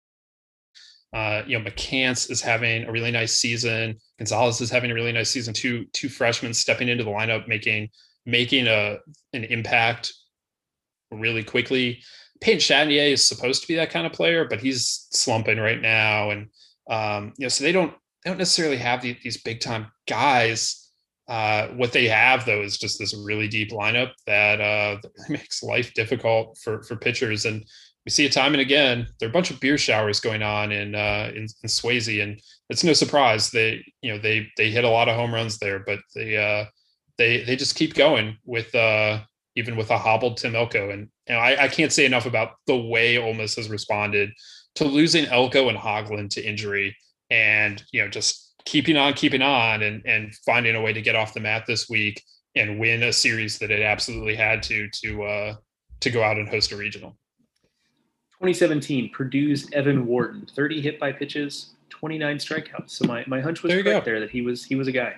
Uh, you know, McCants is having a really nice season. Gonzalez is having a really nice season. Two two freshmen stepping into the lineup, making making a an impact really quickly. Peyton Chatinier is supposed to be that kind of player, but he's slumping right now, and um, you know, so they don't they don't necessarily have the, these big time guys. Uh, what they have though is just this really deep lineup that uh, that makes life difficult for for pitchers. And we see it time and again. There are a bunch of beer showers going on in, uh, in in Swayze, and it's no surprise. They you know they they hit a lot of home runs there, but they uh, they they just keep going with uh, even with a hobbled Tim Elko. And you know, I, I can't say enough about the way Ole Miss has responded to losing Elko and Hoglund to injury, and you know just keeping on, keeping on, and and finding a way to get off the mat this week and win a series that it absolutely had to to uh, to go out and host a regional. twenty seventeen, Purdue's Evan Wharton, thirty hit by pitches, twenty-nine strikeouts. So my, my hunch was there correct there that he was he was a guy.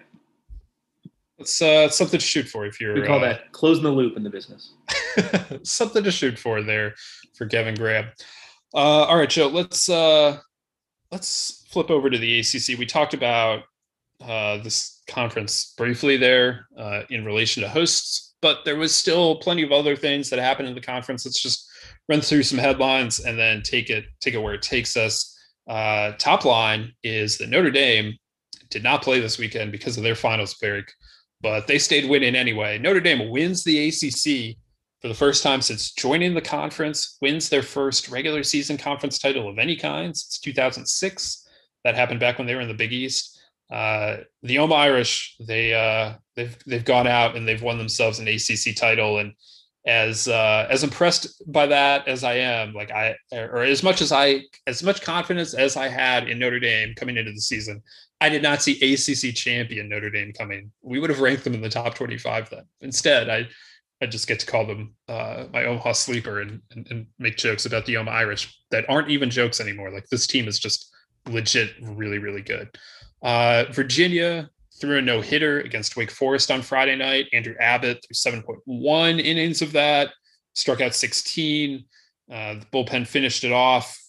It's uh, something to shoot for if you're. We call uh, that closing the loop in the business. Something to shoot for there for Kevin Graham. Uh, all right, Joe. Let's uh, let's flip over to the A C C. We talked about uh, this conference briefly there uh, in relation to hosts, but there was still plenty of other things that happened in the conference. Let's just run through some headlines and then take it take it where it takes us. Uh, top line is that Notre Dame did not play this weekend because of their finals break, but they stayed winning anyway. Notre Dame wins the A C C for the first time since joining the conference, wins their first regular season conference title of any kind since two thousand six. That happened back when they were in the Big East. Uh, the Oma Irish, they uh, they've they've gone out and they've won themselves an A C C title, and as uh, as impressed by that as I am, like I, or as much as I, as much confidence as I had in Notre Dame coming into the season, I did not see A C C champion Notre Dame coming. We would have ranked them in the top twenty-five then. Instead, I, I just get to call them uh, my Omaha sleeper and, and and make jokes about the Oma Irish that aren't even jokes anymore. Like this team is just legit, really, really good. Uh, Virginia threw a no-hitter against Wake Forest on Friday night. Andrew Abbott threw seven point one innings of that, struck out sixteen. Uh, the bullpen finished it off.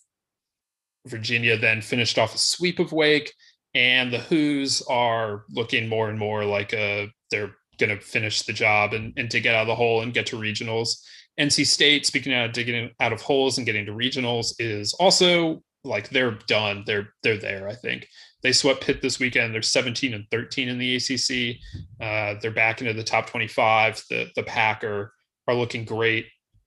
Virginia then finished off a sweep of Wake, and the Hoos are looking more and more like uh, they're going to finish the job and, and dig out of the hole and get to regionals. N C State, speaking of digging out of holes and getting to regionals, is also like they're done. They're they're there, I think. They swept Pitt this weekend. They're seventeen and thirteen in the A C C. Uh, they're back into the top twenty-five. The the Pack are, are looking great.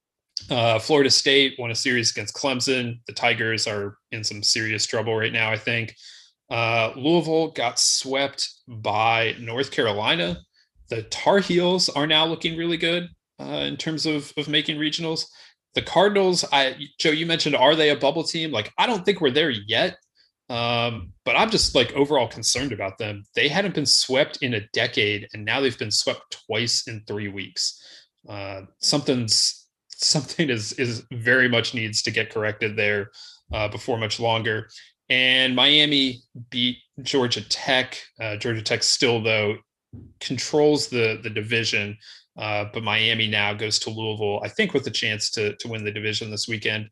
Uh, Florida State won a series against Clemson. The Tigers are in some serious trouble right now, I think. Uh, Louisville got swept by North Carolina. The Tar Heels are now looking really good. uh, in terms of, of making regionals. The Cardinals, I Joe, you mentioned, are they a bubble team? Like, I don't think we're there yet. Um, but I'm just like overall concerned about them. They hadn't been swept in a decade, and now they've been swept twice in three weeks. Uh, something's something is is very much needs to get corrected there uh, before much longer. And Miami beat Georgia Tech. Uh, Georgia Tech still, though, controls the the division, uh, but Miami now goes to Louisville, I think, with a chance to to win the division this weekend.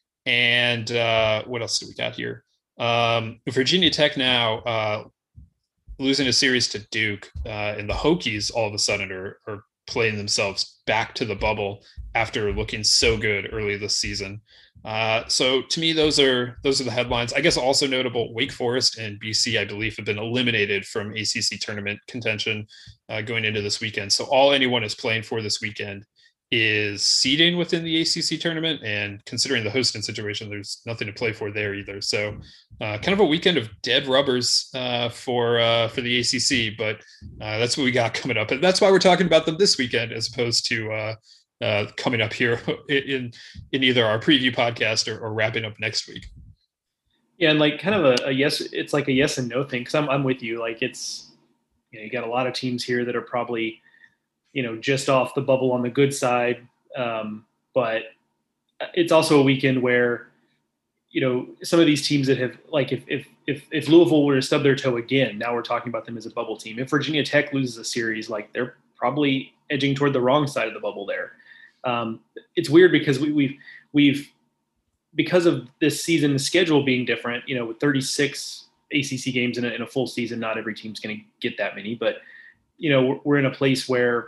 And uh, what else do we got here? Um, Virginia Tech now uh, losing a series to Duke, uh, and the Hokies all of a sudden are, are playing themselves back to the bubble after looking so good early this season. Uh, so to me, those are those are the headlines. I guess also notable: Wake Forest and B C, I believe, have been eliminated from A C C tournament contention uh, going into this weekend. So all anyone is playing for this weekend is seeding within the A C C tournament, and considering the hosting situation, there's nothing to play for there either. So uh, kind of a weekend of dead rubbers uh, for uh, for the A C C, but uh, that's what we got coming up, and that's why we're talking about them this weekend as opposed to uh, uh, coming up here in in either our preview podcast or, or wrapping up next week. Yeah, and like kind of a, a yes, it's like a yes and no thing, because I'm I'm with you. Like it's, you know, you got a lot of teams here that are probably, you know, just off the bubble on the good side. Um, but it's also a weekend where, you know, some of these teams that have, like, if, if, if, if Louisville were to stub their toe again, now we're talking about them as a bubble team. If Virginia Tech loses a series, like, they're probably edging toward the wrong side of the bubble there. Um, it's weird because we, we've, we've, because of this season schedule being different, you know, with thirty-six A C C games in a, in a full season, not every team's going to get that many, but, you know, we're, we're in a place where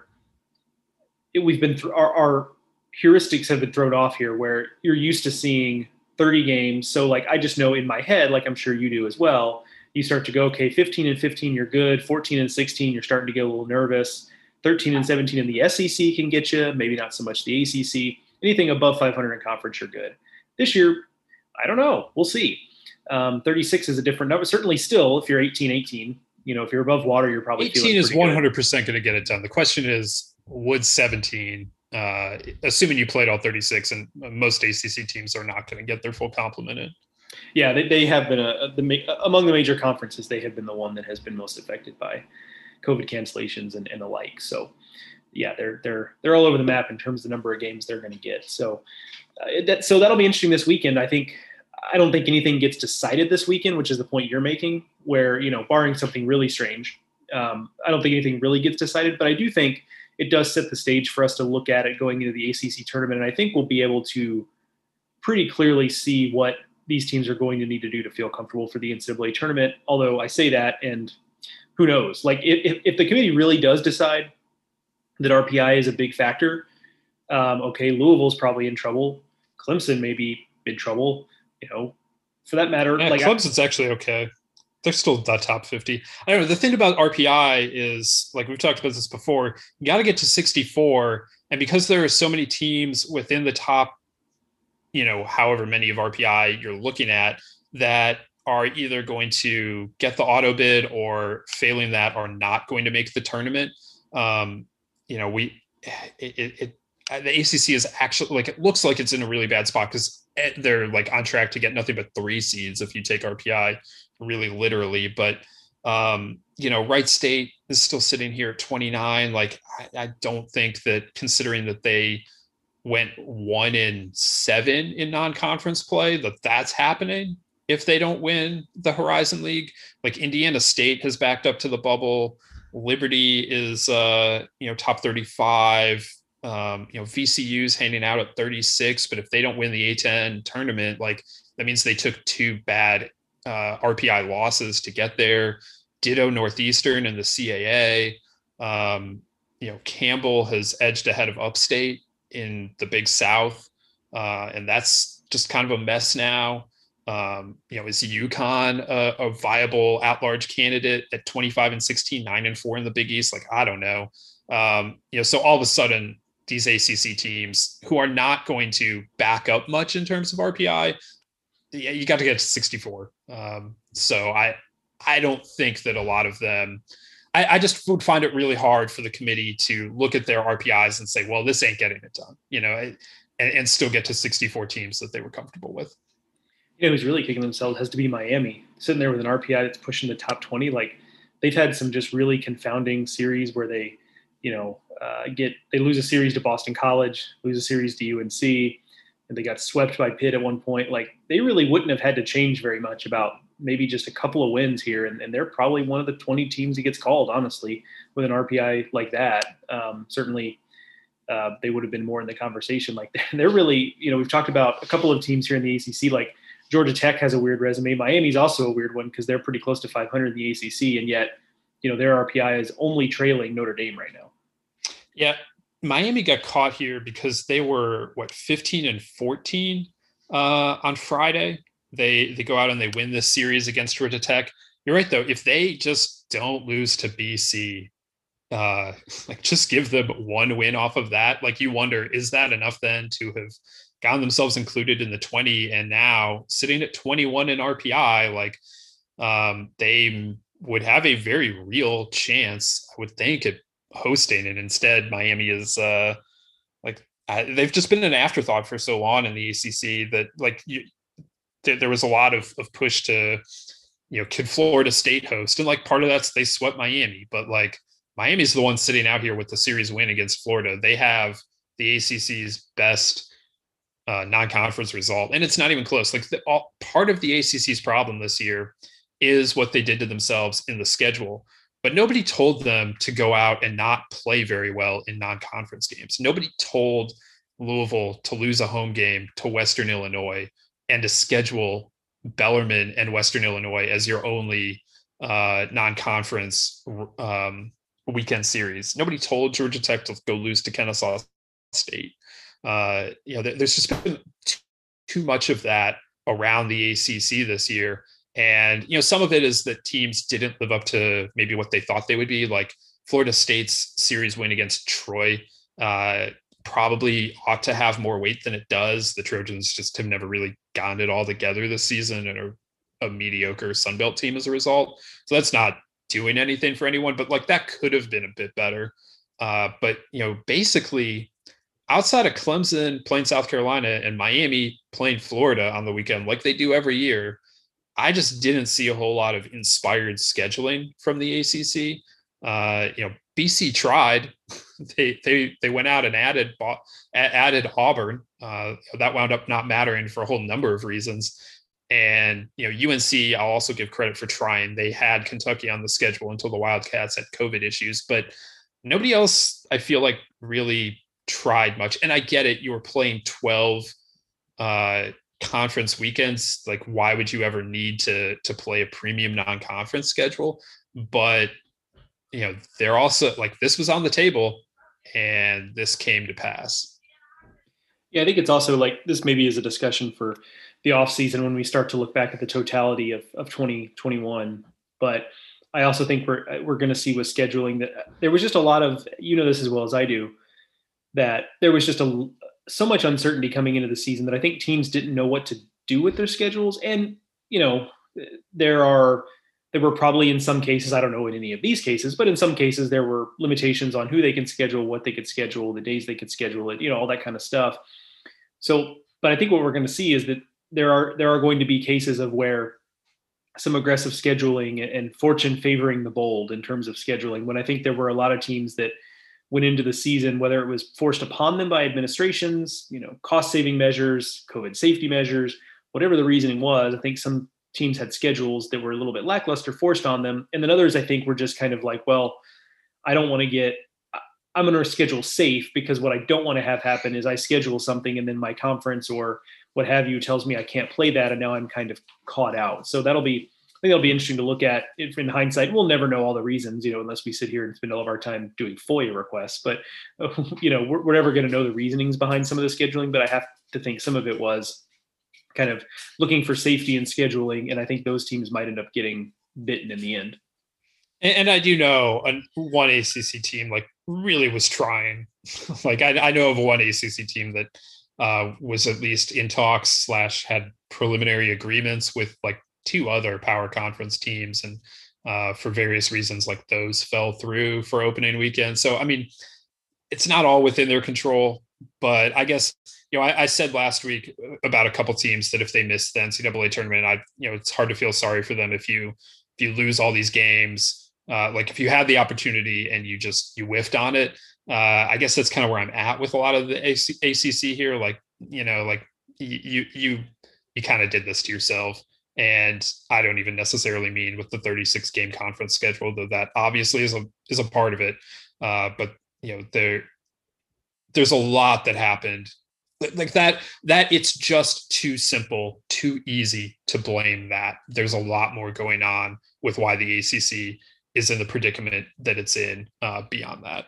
we've been th- our, our heuristics have been thrown off here, where you're used to seeing thirty games. So like, I just know in my head, like I'm sure you do as well, you start to go, okay, fifteen and fifteen, you're good. fourteen and sixteen, you're starting to get a little nervous. thirteen and seventeen in the S E C can get you, maybe not so much the A C C. Anything above five hundred in conference, you're good. This year, I don't know. We'll see. Um, thirty-six is a different number. Certainly still, if you're eighteen, eighteen, you know, if you're above water, you're probably eighteen is one hundred percent going to get it done. The question is, would seventeen, uh, assuming you played all thirty-six, and most A C C teams are not going to get their full complement in. Yeah, they, they have been a, the among the major conferences. They have been the one that has been most affected by COVID cancellations and, and the like. So, yeah, they're they're they're all over the map in terms of the number of games they're going to get. So, uh, that so that'll be interesting this weekend. I think I don't think anything gets decided this weekend, which is the point you're making. Where, you know, barring something really strange, um, I don't think anything really gets decided. But I do think it does set the stage for us to look at it going into the A C C tournament. And I think we'll be able to pretty clearly see what these teams are going to need to do to feel comfortable for the N C double A tournament. Although I say that, and who knows, like if, if the committee really does decide that R P I is a big factor, um, okay, Louisville's probably in trouble. Clemson may be in trouble, you know, for that matter. Yeah, like Clemson's I, actually okay. They're still the top fifty. I don't know. The thing about R P I is, like we've talked about this before, you got to get to sixty-four. And because there are so many teams within the top, you know, however many of R P I you're looking at that are either going to get the auto bid or failing that are not going to make the tournament. Um, you know, we, it, it, it the A C C is actually, like, it looks like it's in a really bad spot because they're like on track to get nothing but three seeds if you take R P I really literally. But, um, you know, Wright State is still sitting here at twenty-nine. Like, I, I don't think that, considering that they went one in seven in non-conference play, that that's happening if they don't win the Horizon League. Like, Indiana State has backed up to the bubble. Liberty is, uh, you know, top thirty-five. Um, you know, V C U's hanging out at thirty-six, but if they don't win the A ten tournament, like, that means they took two bad uh, R P I losses to get there. Ditto Northeastern and the C A A. Um, you know, Campbell has edged ahead of Upstate in the Big South, uh, and that's just kind of a mess now. Um, you know, is UConn a, a viable at-large candidate at twenty-five and sixteen, nine and four in the Big East? Like, I don't know. Um, you know, so all of a sudden, these A C C teams who are not going to back up much in terms of R P I, yeah, you got to get to sixty-four. Um, so I, I don't think that a lot of them I, I just would find it really hard for the committee to look at their R P Is and say, well, this ain't getting it done, you know, and, and still get to sixty-four teams that they were comfortable with. You know, who's really kicking themselves has to be Miami, sitting there with an R P I that's pushing the top twenty. Like, they've had some just really confounding series where they, you know, uh, get they lose a series to Boston College, lose a series to U N C, and they got swept by Pitt at one point. Like, they really wouldn't have had to change very much about maybe just a couple of wins here, and, and they're probably one of the twenty teams that gets called, honestly, with an R P I like that. Um, certainly, uh, they would have been more in the conversation. Like, they're really, you know, we've talked about a couple of teams here in the A C C, like Georgia Tech has a weird resume. Miami's also a weird one because they're pretty close to five hundred in the A C C, and yet, you know, their R P I is only trailing Notre Dame right now. Yeah, Miami got caught here because they were, what, fifteen and fourteen uh, on Friday. They they go out and they win this series against Georgia Tech. You're right, though. If they just don't lose to B C, uh, like just give them one win off of that, like you wonder, is that enough then to have gotten themselves included in the twenty, and now sitting at twenty-one in R P I, like um, they would have a very real chance, I would think, at hosting. And instead, Miami is uh, like uh, they've just been an afterthought for so long in the A C C that like you, th- there was a lot of, of push to, you know, could Florida State host? And like part of that's they swept Miami, but like Miami's the one sitting out here with the series win against Florida. They have the A C C's best Uh, non-conference result, and it's not even close. Like the, all, part of the A C C's problem this year is what they did to themselves in the schedule, but nobody told them to go out and not play very well in non-conference games. Nobody told Louisville to lose a home game to Western Illinois and to schedule Bellarmine and Western Illinois as your only uh, non-conference um, weekend series. Nobody told Georgia Tech to go lose to Kennesaw State. Uh, you know, there's just been too much of that around the A C C this year. And, you know, some of it is that teams didn't live up to maybe what they thought they would be. Like Florida State's series win against Troy uh, probably ought to have more weight than it does. The Trojans just have never really gotten it all together this season and are a mediocre Sun Belt team as a result. So that's not doing anything for anyone, but like that could have been a bit better. Uh, but, you know, basically, outside of Clemson playing South Carolina and Miami playing Florida on the weekend, like they do every year, I just didn't see a whole lot of inspired scheduling from the A C C. Uh, you know, B C tried. they they they went out and added added Auburn. Uh, that wound up not mattering for a whole number of reasons. And you know, U N C, I'll also give credit for trying. They had Kentucky on the schedule until the Wildcats had COVID issues, but nobody else, I feel like, really tried much. And I get it, you were playing twelve uh conference weekends. Like, why would you ever need to to play a premium non-conference schedule? But you know, they're also like, this was on the table and this came to pass. Yeah, I think it's also like this maybe is a discussion for the off season when we start to look back at the totality of of twenty twenty-one. But I also think we're we're going to see with scheduling that there was just a lot of, you know this as well as I do, that there was just a so much uncertainty coming into the season that I think teams didn't know what to do with their schedules. And, you know, there are, there were probably in some cases, I don't know in any of these cases, but in some cases there were limitations on who they can schedule, what they could schedule, the days they could schedule it, you know, all that kind of stuff. So, but I think what we're going to see is that there are, there are going to be cases of where some aggressive scheduling and fortune favoring the bold in terms of scheduling, when I think there were a lot of teams that went into the season, whether it was forced upon them by administrations, you know, cost saving measures, COVID safety measures, whatever the reasoning was. I think some teams had schedules that were a little bit lackluster forced on them. And then others, I think, were just kind of like, well, I don't want to get, I'm going to schedule safe, because what I don't want to have happen is I schedule something and then my conference or what have you tells me I can't play that. And now I'm kind of caught out. So that'll be, I think it'll be interesting to look at if in hindsight. We'll never know all the reasons, you know, unless we sit here and spend all of our time doing FOIA requests. But, you know, we're, we're never going to know the reasonings behind some of the scheduling. But I have to think some of it was kind of looking for safety in scheduling. And I think those teams might end up getting bitten in the end. And, and I do know one A C C team like really was trying. like I, I know of one A C C team that uh, was at least in talks slash had preliminary agreements with like two other power conference teams. And uh, for various reasons, like those fell through for opening weekend. So, I mean, it's not all within their control, but I guess, you know, I, I said last week about a couple teams that if they miss the N C double A tournament, I, you know, it's hard to feel sorry for them if you, if you lose all these games. Uh, like if you had the opportunity and you just, you whiffed on it. Uh, I guess that's kind of where I'm at with a lot of the A C C here. Like, you know, like you, you, you kind of did this to yourself. And I don't even necessarily mean with the thirty-six game conference schedule, though that obviously is a, is a part of it. Uh, but you know, there, there's a lot that happened like that, that it's just too simple, too easy to blame that. There's a lot more going on with why the A C C is in the predicament that it's in uh, beyond that.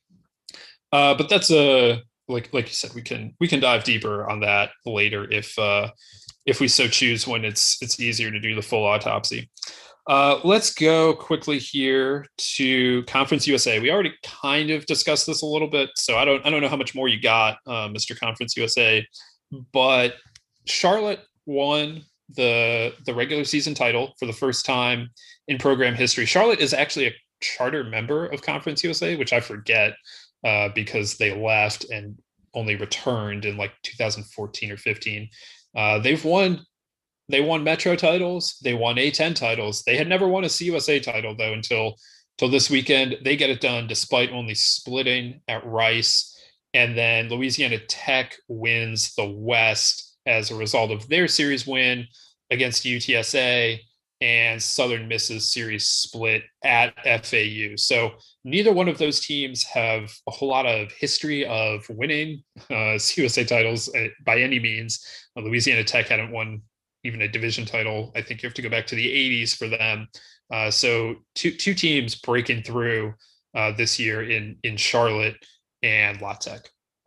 Uh, but that's a, like, like you said, we can, we can dive deeper on that later if, uh, if we so choose, when it's, it's easier to do the full autopsy. Uh, let's go quickly here to Conference U S A. We already kind of discussed this a little bit, so I don't I don't know how much more you got, uh, Mister Conference U S A, but Charlotte won the the regular season title for the first time in program history. Charlotte is actually a charter member of Conference U S A, which I forget uh, because they left and only returned in like two thousand fourteen or fifteen. Uh, they've won. They won Metro titles. They won A ten titles. They had never won a C U S A title, though, until, until this weekend. They get it done despite only splitting at Rice. And then Louisiana Tech wins the West as a result of their series win against U T S A, and Southern Miss's series split at F A U. So neither one of those teams have a whole lot of history of winning uh, C U S A titles by any means. Uh, Louisiana Tech hadn't won even a division title. I think you have to go back to the eighties for them. Uh, so two two teams breaking through uh, this year in in Charlotte and La Tech.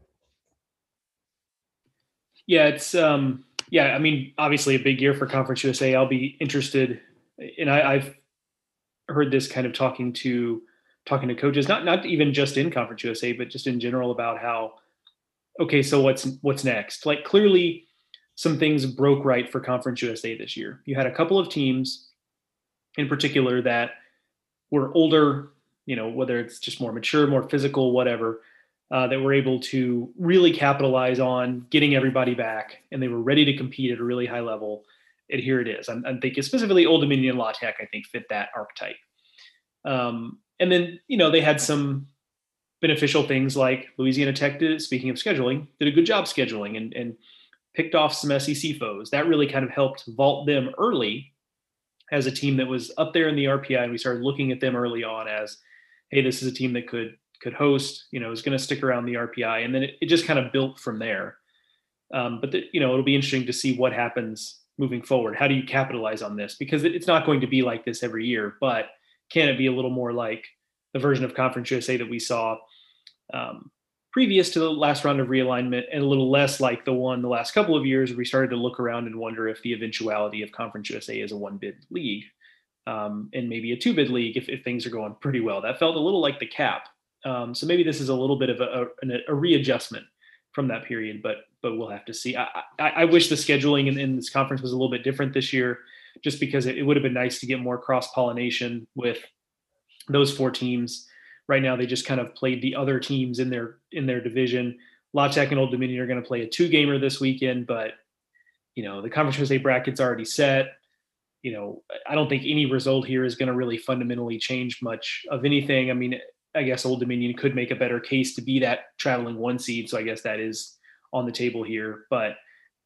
Yeah, it's um, yeah. I mean, obviously a big year for Conference U S A. I'll be interested, and I, I've heard this kind of talking to talking to coaches, not not even just in Conference U S A, but just in general about how, okay, so what's what's next? Like clearly, some things broke right for Conference U S A this year. You had a couple of teams in particular that were older, you know, whether it's just more mature, more physical, whatever, uh, that were able to really capitalize on getting everybody back, and they were ready to compete at a really high level. And here it is. I'm, I'm thinking specifically Old Dominion and La Tech, I think, fit that archetype. Um, and then, you know, they had some beneficial things like Louisiana Tech did, speaking of scheduling, did a good job scheduling and, and picked off some S E C foes. That really kind of helped vault them early as a team that was up there in the R P I, and we started looking at them early on as, hey, this is a team that could could host, you know, is going to stick around the R P I, and then it, it just kind of built from there. Um, but the, you know, it'll be interesting to see what happens moving forward. How do you capitalize on this? Because it, it's not going to be like this every year, but can it be a little more like the version of Conference U S A that we saw um, previous to the last round of realignment, and a little less like the one the last couple of years where we started to look around and wonder if the eventuality of Conference U S A is a one bid league um, and maybe a two bid league if, if things are going pretty well. That felt a little like the cap. Um, so maybe this is a little bit of a, a, a readjustment from that period, but but we'll have to see. I, I, I wish the scheduling in, in this conference was a little bit different this year, just because it, it would have been nice to get more cross-pollination with those four teams. Right now, they just kind of played the other teams in their in their division. La Tech and Old Dominion are going to play a two-gamer this weekend, but you know the Conference U S A bracket's already set. You know, I don't think any result here is going to really fundamentally change much of anything. I mean, I guess Old Dominion could make a better case to be that traveling one seed, so I guess that is on the table here. But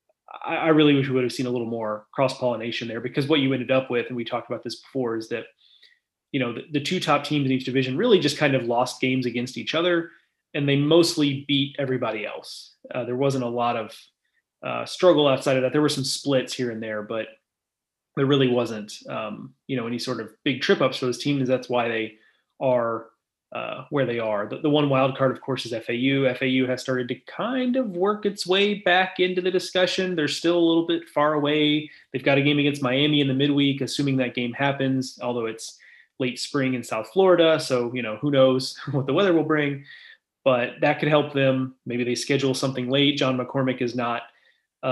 I, I really wish we would have seen a little more cross-pollination there, because what you ended up with, and we talked about this before, is that you know, the, the two top teams in each division really just kind of lost games against each other, and they mostly beat everybody else. Uh, there wasn't a lot of uh, struggle outside of that. There were some splits here and there, but there really wasn't, um, you know, any sort of big trip ups for those teams. That's why they are uh, where they are. The, the one wild card, of course, is F A U. F A U has started to kind of work its way back into the discussion. They're still a little bit far away. They've got a game against Miami in the midweek, assuming that game happens, although it's late spring in South Florida. So, you know, who knows what the weather will bring, but that could help them. Maybe they schedule something late. John McCormick is not uh,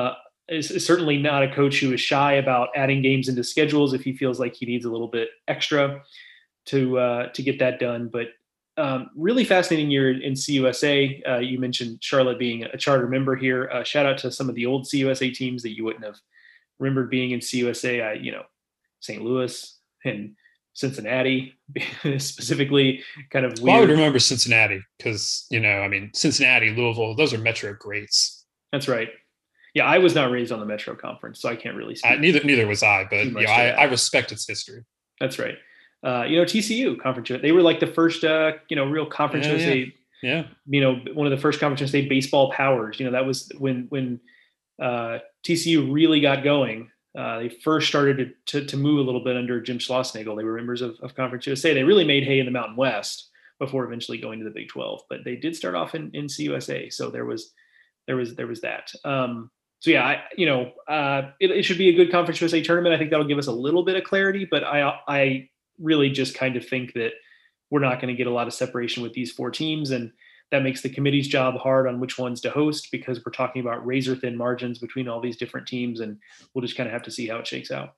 is, is certainly not a coach who is shy about adding games into schedules if he feels like he needs a little bit extra to uh, to get that done. But um, really fascinating year in C U S A. Uh, you mentioned Charlotte being a charter member here. Uh, shout out to some of the old C U S A teams that you wouldn't have remembered being in C U S A. I, you know, Saint Louis and Cincinnati specifically, kind of weird. Well, I would remember Cincinnati because, you know, I mean, Cincinnati, Louisville, those are Metro greats. That's right. Yeah, I was not raised on the Metro Conference, so I can't really speak. Uh, neither neither was I, but you know, I, I respect its history. That's right. Uh, you know, T C U Conference, they were like the first, uh, you know, real Conference yeah, U S A. Yeah. yeah. You know, one of the first Conference U S A baseball powers. You know, that was when when uh, T C U really got going. Uh, they first started to, to to move a little bit under Jim Schlossnagle. They were members of, of Conference U S A. They really made hay in the Mountain West before eventually going to the Big twelve. But they did start off in, in C U S A. So there was there was there was that. Um, So yeah, I, you know, uh, it, it should be a good Conference U S A tournament. I think that'll give us a little bit of clarity, but I, I really just kind of think that we're not going to get a lot of separation with these four teams, and that makes the committee's job hard on which ones to host, because we're talking about razor thin margins between all these different teams, and we'll just kind of have to see how it shakes out.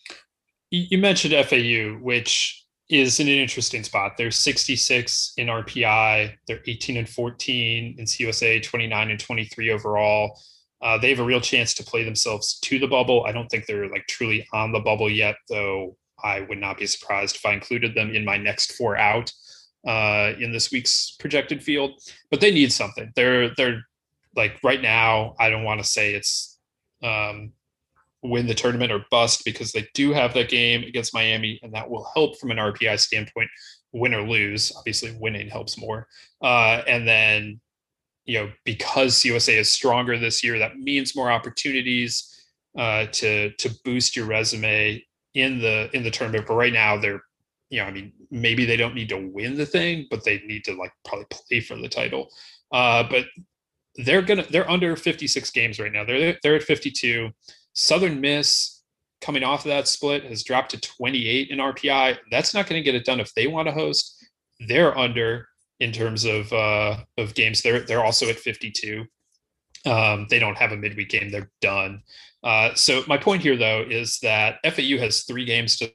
You mentioned F A U, which is in an interesting spot. They're sixty-six in R P I. They're eighteen and fourteen in C U S A, twenty-nine and twenty-three overall. Uh, they have a real chance to play themselves to the bubble. I don't think they're like truly on the bubble yet, though I would not be surprised if I included them in my next four out uh, in this week's projected field. But they need something. They're they're like right now, I don't want to say it's um, win the tournament or bust, because they do have that game against Miami, and that will help from an R P I standpoint, win or lose. Obviously, winning helps more. Uh, and then you know, because C U S A is stronger this year, that means more opportunities uh, to to boost your resume in the in the tournament. But right now, they're, you know, I mean, maybe they don't need to win the thing, but they need to like probably play for the title. Uh, but they're gonna they're under fifty-six games right now. They're they're at fifty-two. Southern Miss, coming off of that split, has dropped to twenty-eight in R P I. That's not going to get it done if they want to host. They're under. In terms of uh, of games, they're they're also at fifty-two. Um, they don't have a midweek game; they're done. Uh, so my point here, though, is that F A U has three games to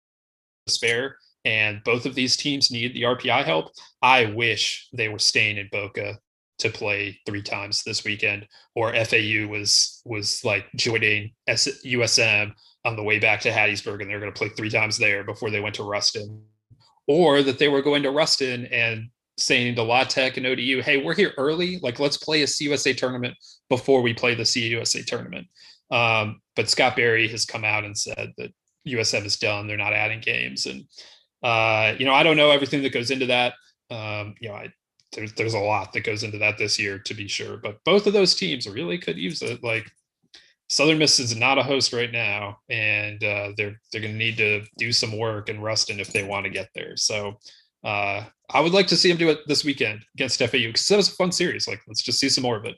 spare, and both of these teams need the R P I help. I wish they were staying in Boca to play three times this weekend, or F A U was was like joining U S M on the way back to Hattiesburg, and they're going to play three times there before they went to Ruston, or that they were going to Ruston and saying to La Tech and O D U, hey, we're here early. Like, let's play a C U S A tournament before we play the C U S A tournament. Um, but Scott Berry has come out and said that U S M is done. They're not adding games. And, uh, you know, I don't know everything that goes into that. Um, you know, I, there's, there's a lot that goes into that this year, to be sure. But both of those teams really could use it. Like, Southern Miss is not a host right now, and uh, they're they're going to need to do some work in Ruston if they want to get there. So, Uh, I would like to see him do it this weekend against F A U, because that was a fun series. Like, let's just see some more of it.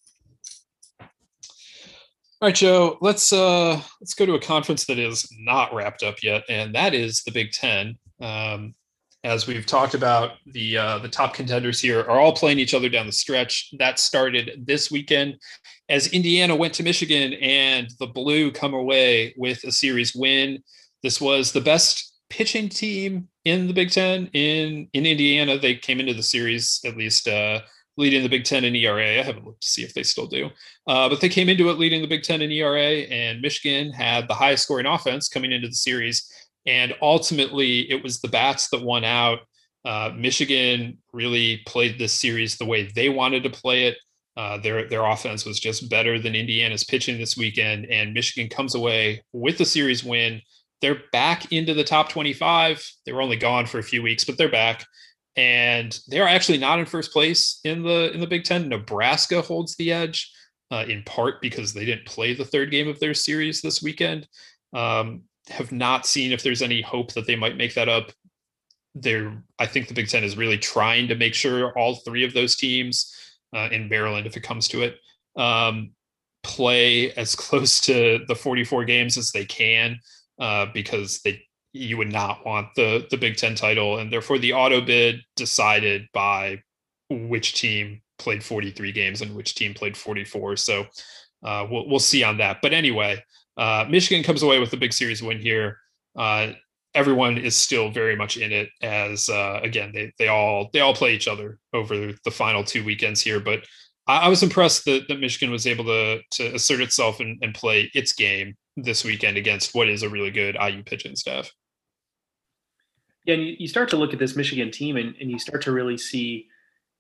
All right, Joe, let's uh, let's go to a conference that is not wrapped up yet, and that is the Big Ten. Um, as we've talked about, the uh, the top contenders here are all playing each other down the stretch. That started this weekend as Indiana went to Michigan, and the Blue come away with a series win. This was the best pitching team in the Big Ten in, in Indiana. They came into the series at least uh, leading the Big Ten in E R A. I haven't looked to see if they still do, uh, but they came into it leading the Big Ten in E R A, and Michigan had the highest scoring offense coming into the series. And ultimately, it was the bats that won out. Uh, Michigan really played this series the way they wanted to play it. Uh, their their offense was just better than Indiana's pitching this weekend, and Michigan comes away with the series win. They're back into the top twenty-five. They were only gone for a few weeks, but they're back. And they're actually not in first place in the in the Big Ten. Nebraska holds the edge, uh, in part because they didn't play the third game of their series this weekend. Um, have not seen if there's any hope that they might make that up. They're, I think the Big Ten is really trying to make sure all three of those teams, uh, in Maryland, if it comes to it, um, play as close to the forty-four games as they can. Uh, because they you would not want the the Big Ten title, and therefore the auto bid decided by which team played forty-three games and which team played forty-four. So uh, we'll we'll see on that. But anyway, uh, Michigan comes away with a big series win here. Uh, everyone is still very much in it, as uh, again they they all they all play each other over the final two weekends here. But I, I was impressed that, that Michigan was able to to assert itself and, and play its game this weekend against what is a really good I U pitching staff. Yeah, and you, you start to look at this Michigan team, and, and you start to really see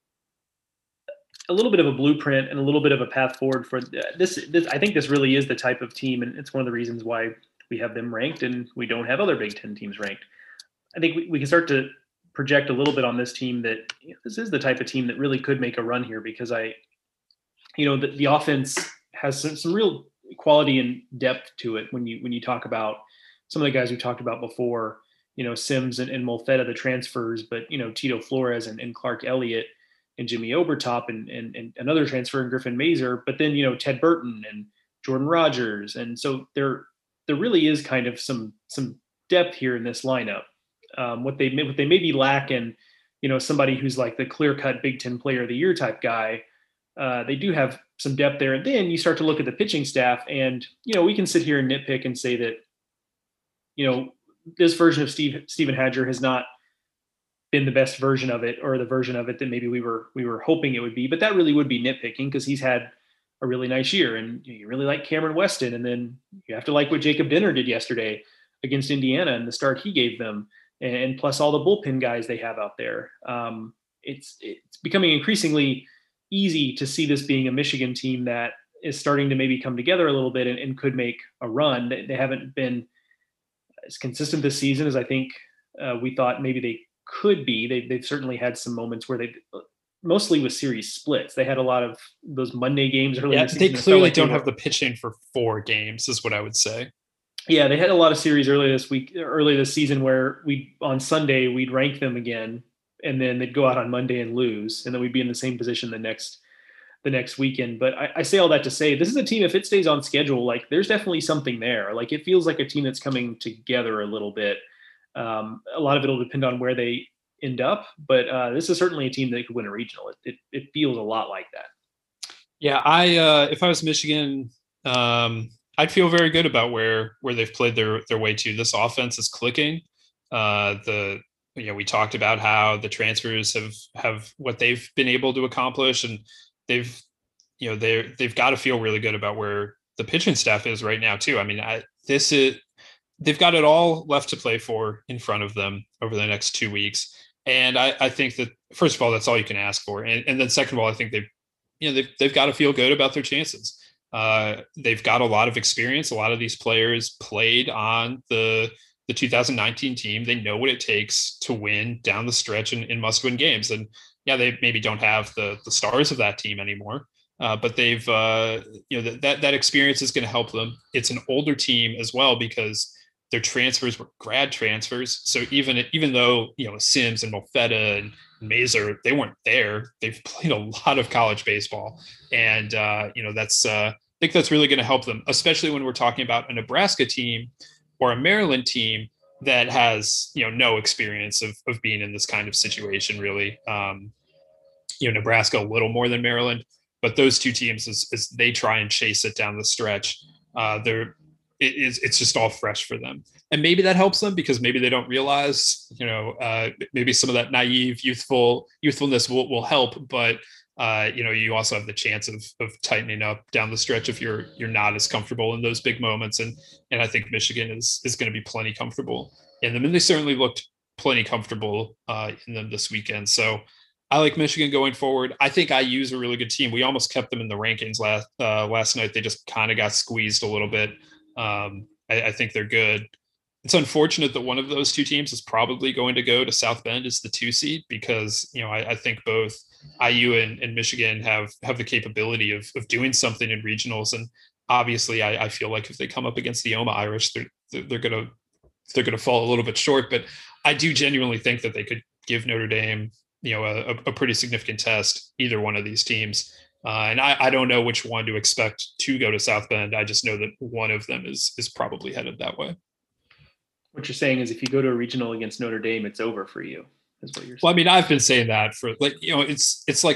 a little bit of a blueprint and a little bit of a path forward for this, this. I think this really is the type of team, and it's one of the reasons why we have them ranked and we don't have other Big Ten teams ranked. I think we, we can start to project a little bit on this team that, you know, this is the type of team that really could make a run here, because I, you know, the, the offense has some, some real quality and depth to it. When you when you talk about some of the guys we talked about before, you know, Sims and, and Molfetta, the transfers, but, you know, Tito Flores and, and Clark Elliott and Jimmy Obertop and, and, and another transfer in Griffin Mazer, but then, you know, Ted Burton and Jordan Rogers. And so there, there really is kind of some, some depth here in this lineup. Um, what they, what they maybe lack in, you know, somebody who's like the clear cut Big Ten player of the year type guy. Uh, they do have some depth there. And then you start to look at the pitching staff, and, you know, we can sit here and nitpick and say that, you know, this version of Steve Stephen Hadger has not been the best version of it, or the version of it that maybe we were we were hoping it would be. But that really would be nitpicking, because he's had a really nice year, and you really like Cameron Weston, and then you have to like what Jacob Dinner did yesterday against Indiana and the start he gave them, and plus all the bullpen guys they have out there. Um, it's it's becoming increasingly easy to see this being a Michigan team that is starting to maybe come together a little bit and, and could make a run. They, they haven't been as consistent this season as I think uh, we thought maybe they could be. They, they've certainly had some moments where they, mostly with series splits, they had a lot of those Monday games early. Yeah, in the they season. clearly like don't they have the pitching for four games, is what I would say. Yeah, they had a lot of series early this week, early this season, where we on Sunday we'd rank them again, and then they'd go out on Monday and lose, and then we'd be in the same position the next the next weekend. But I, I say all that to say, this is a team, if it stays on schedule, like there's definitely something there. Like it feels like a team that's coming together a little bit. Um, a lot of it will depend on where they end up, but uh, this is certainly a team that could win a regional. It, it, it feels a lot like that. Yeah, I uh, if I was Michigan, um, I'd feel very good about where where they've played their their way to. This offense is clicking. Uh, the you know we talked about how the transfers have have what they've been able to accomplish, and they've you know they they've got to feel really good about where the pitching staff is right now too. I mean, I, this is they've got it all left to play for in front of them over the next two weeks, and I, I think that first of all that's all you can ask for, and, and then second of all I think they've you know they've they've got to feel good about their chances. Uh, they've got a lot of experience. A lot of these players played on the the two thousand nineteen team. They know what it takes to win down the stretch in, in must-win games. And yeah, they maybe don't have the the stars of that team anymore, uh, but they've uh, you know that that experience is going to help them. It's an older team as well because their transfers were grad transfers. So even even though you know Sims and Molfetta and Mazer, they weren't there. They've played a lot of college baseball, and uh, you know that's uh, I think that's really going to help them, especially when we're talking about a Nebraska team or a Maryland team that has you know no experience of of being in this kind of situation. Really, um, you know Nebraska a little more than Maryland, but those two teams as, as they try and chase it down the stretch, uh, they're it is it's just all fresh for them. And maybe that helps them because maybe they don't realize, you know, uh, maybe some of that naive youthful youthfulness will, will help. But, uh, you know, you also have the chance of of tightening up down the stretch if you're you're not as comfortable in those big moments. And and I think Michigan is is going to be plenty comfortable in them. And they certainly looked plenty comfortable uh, in them this weekend. So I like Michigan going forward. I think I U is a really good team. We almost kept them in the rankings last uh, last night. They just kind of got squeezed a little bit. Um, I, I think they're good. It's unfortunate that one of those two teams is probably going to go to South Bend as the two seed because, you know, I, I think both I U and, and Michigan have, have the capability of, of doing something in regionals. And obviously I, I feel like if they come up against the Oma Irish, they're, they're going to, they're going to fall a little bit short, but I do genuinely think that they could give Notre Dame, you know, a, a pretty significant test, either one of these teams. Uh, and I, I don't know which one to expect to go to South Bend. I just know that one of them is is probably headed that way. What you're saying is if you go to a regional against Notre Dame, it's over for you, is what you're saying. Well, I mean, I've been saying that for like, you know, it's it's like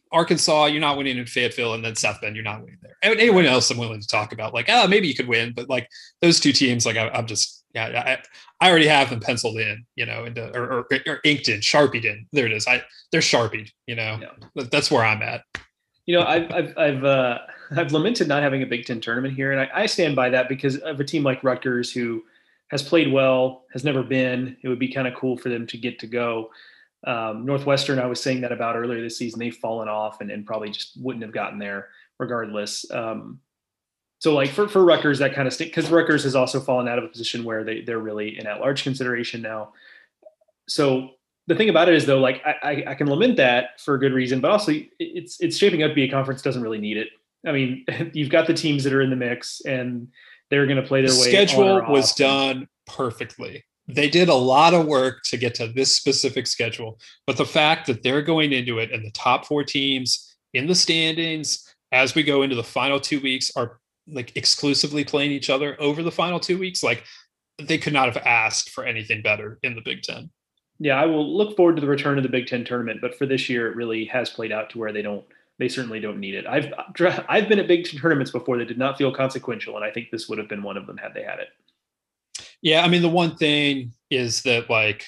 Arkansas, you're not winning in Fayetteville, and then South Bend, you're not winning there. And anyone else I'm willing to talk about, like, oh, maybe you could win, but like those two teams, like I, I'm just, yeah, I, I already have them penciled in, you know, into or, or, or inked in, sharpied in. There it is. I they're sharpied, you know. Yeah. That's where I'm at. You know, I've I've I've uh, I've lamented not having a Big Ten tournament here, and I, I stand by that because of a team like Rutgers who has played well, has never been. It would be kind of cool for them to get to go. Um, Northwestern, I was saying that about earlier this season, they've fallen off and, and probably just wouldn't have gotten there regardless. Um, so like for, for Rutgers, that kind of stick, because Rutgers has also fallen out of a position where they, they're really in at-large consideration now. So the thing about it is though, like I, I can lament that for a good reason, but also it's, it's shaping up to be a conference doesn't really need it. I mean, you've got the teams that are in the mix and they're going to play their the way. Schedule was done perfectly. They did a lot of work to get to this specific schedule, but the fact that they're going into it and the top four teams in the standings as we go into the final two weeks are like exclusively playing each other over the final two weeks, like they could not have asked for anything better in the Big Ten. Yeah, I will look forward to the return of the Big Ten tournament, but for this year, it really has played out to where they don't, they certainly don't need it. I've I've been at Big Ten tournaments before that did not feel consequential, and I think this would have been one of them had they had it. Yeah, I mean, the one thing is that, like,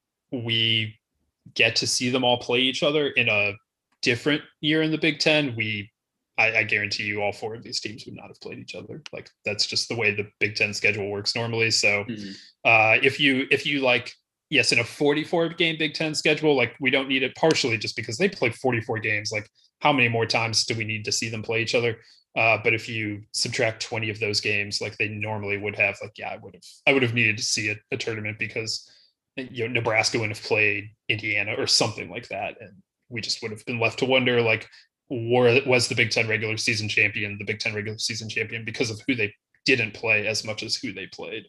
we get to see them all play each other in a different year in the Big Ten. We, I, I guarantee you all four of these teams would not have played each other. Like, that's just the way the Big Ten schedule works normally. So mm-hmm. uh, if you, if you like, yes, in a forty-four game Big Ten schedule, like, we don't need it partially just because they play forty-four games. Like, how many more times do we need to see them play each other? Uh, but if you subtract twenty of those games, like they normally would have, like, yeah, I would have, I would have needed to see a, a tournament because, you know, Nebraska wouldn't have played Indiana or something like that. And we just would have been left to wonder, like, where was the Big Ten regular season champion, the Big Ten regular season champion because of who they didn't play as much as who they played.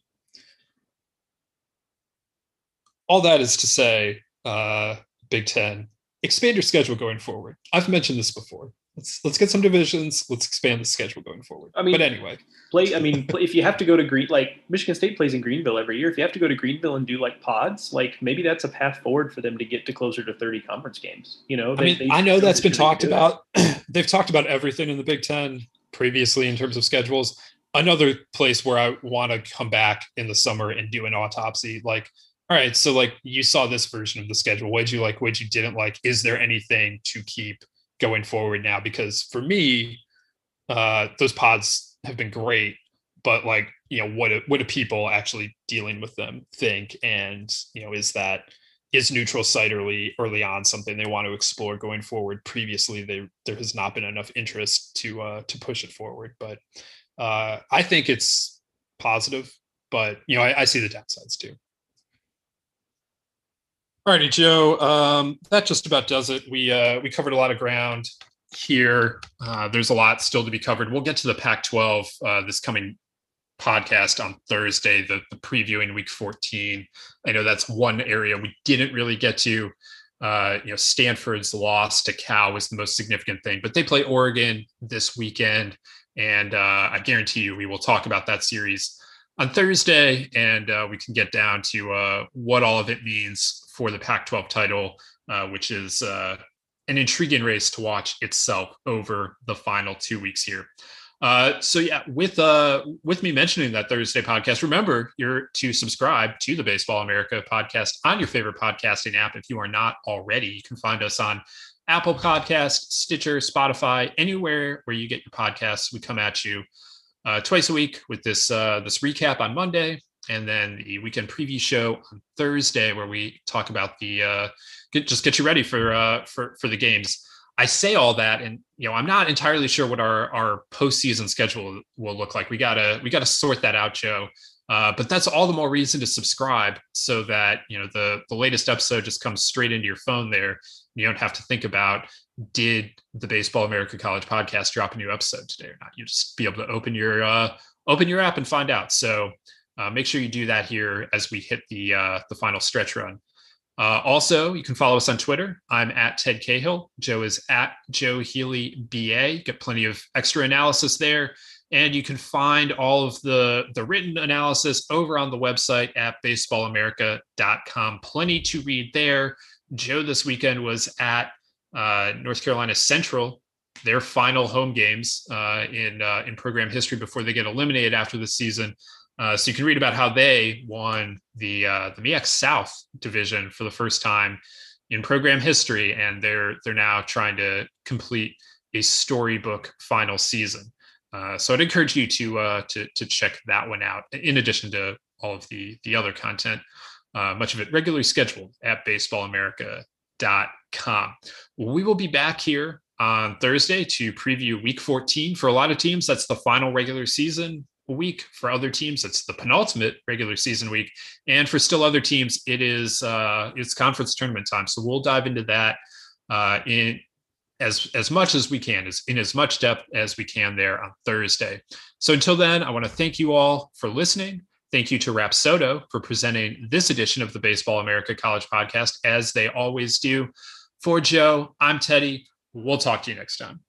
All that is to say, uh, Big Ten, expand your schedule going forward. I've mentioned this before. Let's let's get some divisions. Let's expand the schedule going forward. I mean, but anyway, play. I mean, play, if you have to go to Green, like Michigan State plays in Greenville every year. If you have to go to Greenville and do like pods, like maybe that's a path forward for them to get to closer to thirty conference games. You know, they, I mean, they, I know that's been talked about. They've talked about everything in the Big Ten previously in terms of schedules. Another place where I want to come back in the summer and do an autopsy, like, all right, so like you saw this version of the schedule. What'd you like? What you didn't like? Is there anything to keep going forward now? Because for me, uh, those pods have been great, but like, you know, what, what do people actually dealing with them think? And, you know, is that, is neutral site early, early on something they want to explore going forward? Previously, they, there has not been enough interest to, uh, to push it forward, but uh, I think it's positive, but, you know, I, I see the downsides too. All righty, Joe, um, that just about does it. We uh, we covered a lot of ground here. Uh, there's a lot still to be covered. We'll get to the Pac twelve uh, this coming podcast on Thursday, the, the previewing week fourteen. I know that's one area we didn't really get to. Uh, you know, Stanford's loss to Cal was the most significant thing, but they play Oregon this weekend. And uh, I guarantee you we will talk about that series on Thursday, and uh, we can get down to uh, what all of it means for the Pac twelve title, uh, which is uh, an intriguing race to watch itself over the final two weeks here. Uh, so yeah, with uh, with me mentioning that Thursday podcast, remember you're to subscribe to the Baseball America podcast on your favorite podcasting app. If you are not already, you can find us on Apple Podcasts, Stitcher, Spotify, anywhere where you get your podcasts. We come at you uh, twice a week with this uh, this recap on Monday, and then the weekend preview show on Thursday, where we talk about the uh, get, just get you ready for uh, for for the games. I say all that, and you know, I'm not entirely sure what our our postseason schedule will look like. We gotta we gotta sort that out, Joe. Uh, but that's all the more reason to subscribe, so that you know the the latest episode just comes straight into your phone there. You don't have to think about, did the Baseball America College podcast drop a new episode today or not? You just be able to open your uh, open your app and find out. So uh, make sure you do that here as we hit the uh, the final stretch run. Uh, also, you can follow us on Twitter. I'm at Ted Cahill. Joe is at Joe Healy B A. Get plenty of extra analysis there. And you can find all of the, the written analysis over on the website at baseball america dot com. Plenty to read there. Joe this weekend was at uh, North Carolina Central, their final home games uh, in uh, in program history before they get eliminated after the season. Uh, so you can read about how they won the uh, the M E A C South division for the first time in program history, and they're they're now trying to complete a storybook final season. Uh, so I'd encourage you to uh, to to check that one out. In addition to all of the the other content, uh, much of it regularly scheduled at baseball america dot com. We will be back here on Thursday to preview Week fourteen. For a lot of teams, that's the final regular season week. For other teams, it's the penultimate regular season week, and for still other teams, it is uh, it's conference tournament time. So we'll dive into that uh, in as as much as we can, as in as much depth as we can there on Thursday. So until then, I want to thank you all for listening. Thank you to Rapsodo for presenting this edition of the Baseball America College Podcast, as they always do. For Joe, I'm Teddy. We'll talk to you next time.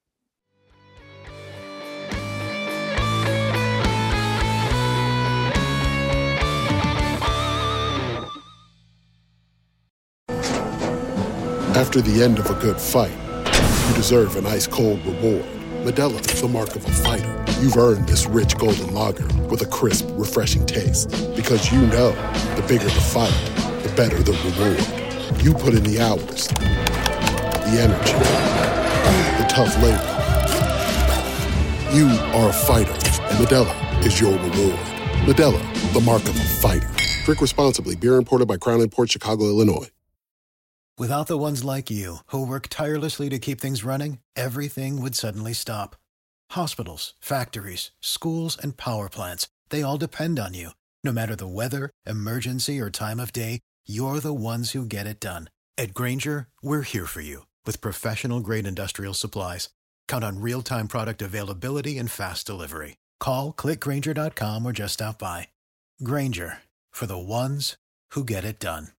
After the end of a good fight, you deserve an ice-cold reward. Modelo is the mark of a fighter. You've earned this rich golden lager with a crisp, refreshing taste. Because you know, the bigger the fight, the better the reward. You put in the hours, the energy, the tough labor. You are a fighter, and Modelo is your reward. Modelo, the mark of a fighter. Drink responsibly. Beer imported by Crown Imports, Chicago, Illinois. Without the ones like you, who work tirelessly to keep things running, everything would suddenly stop. Hospitals, factories, schools, and power plants, they all depend on you. No matter the weather, emergency, or time of day, you're the ones who get it done. At Grainger, we're here for you with professional-grade industrial supplies. Count on real-time product availability and fast delivery. Call, click Grainger dot com, or just stop by. Grainger, for the ones who get it done.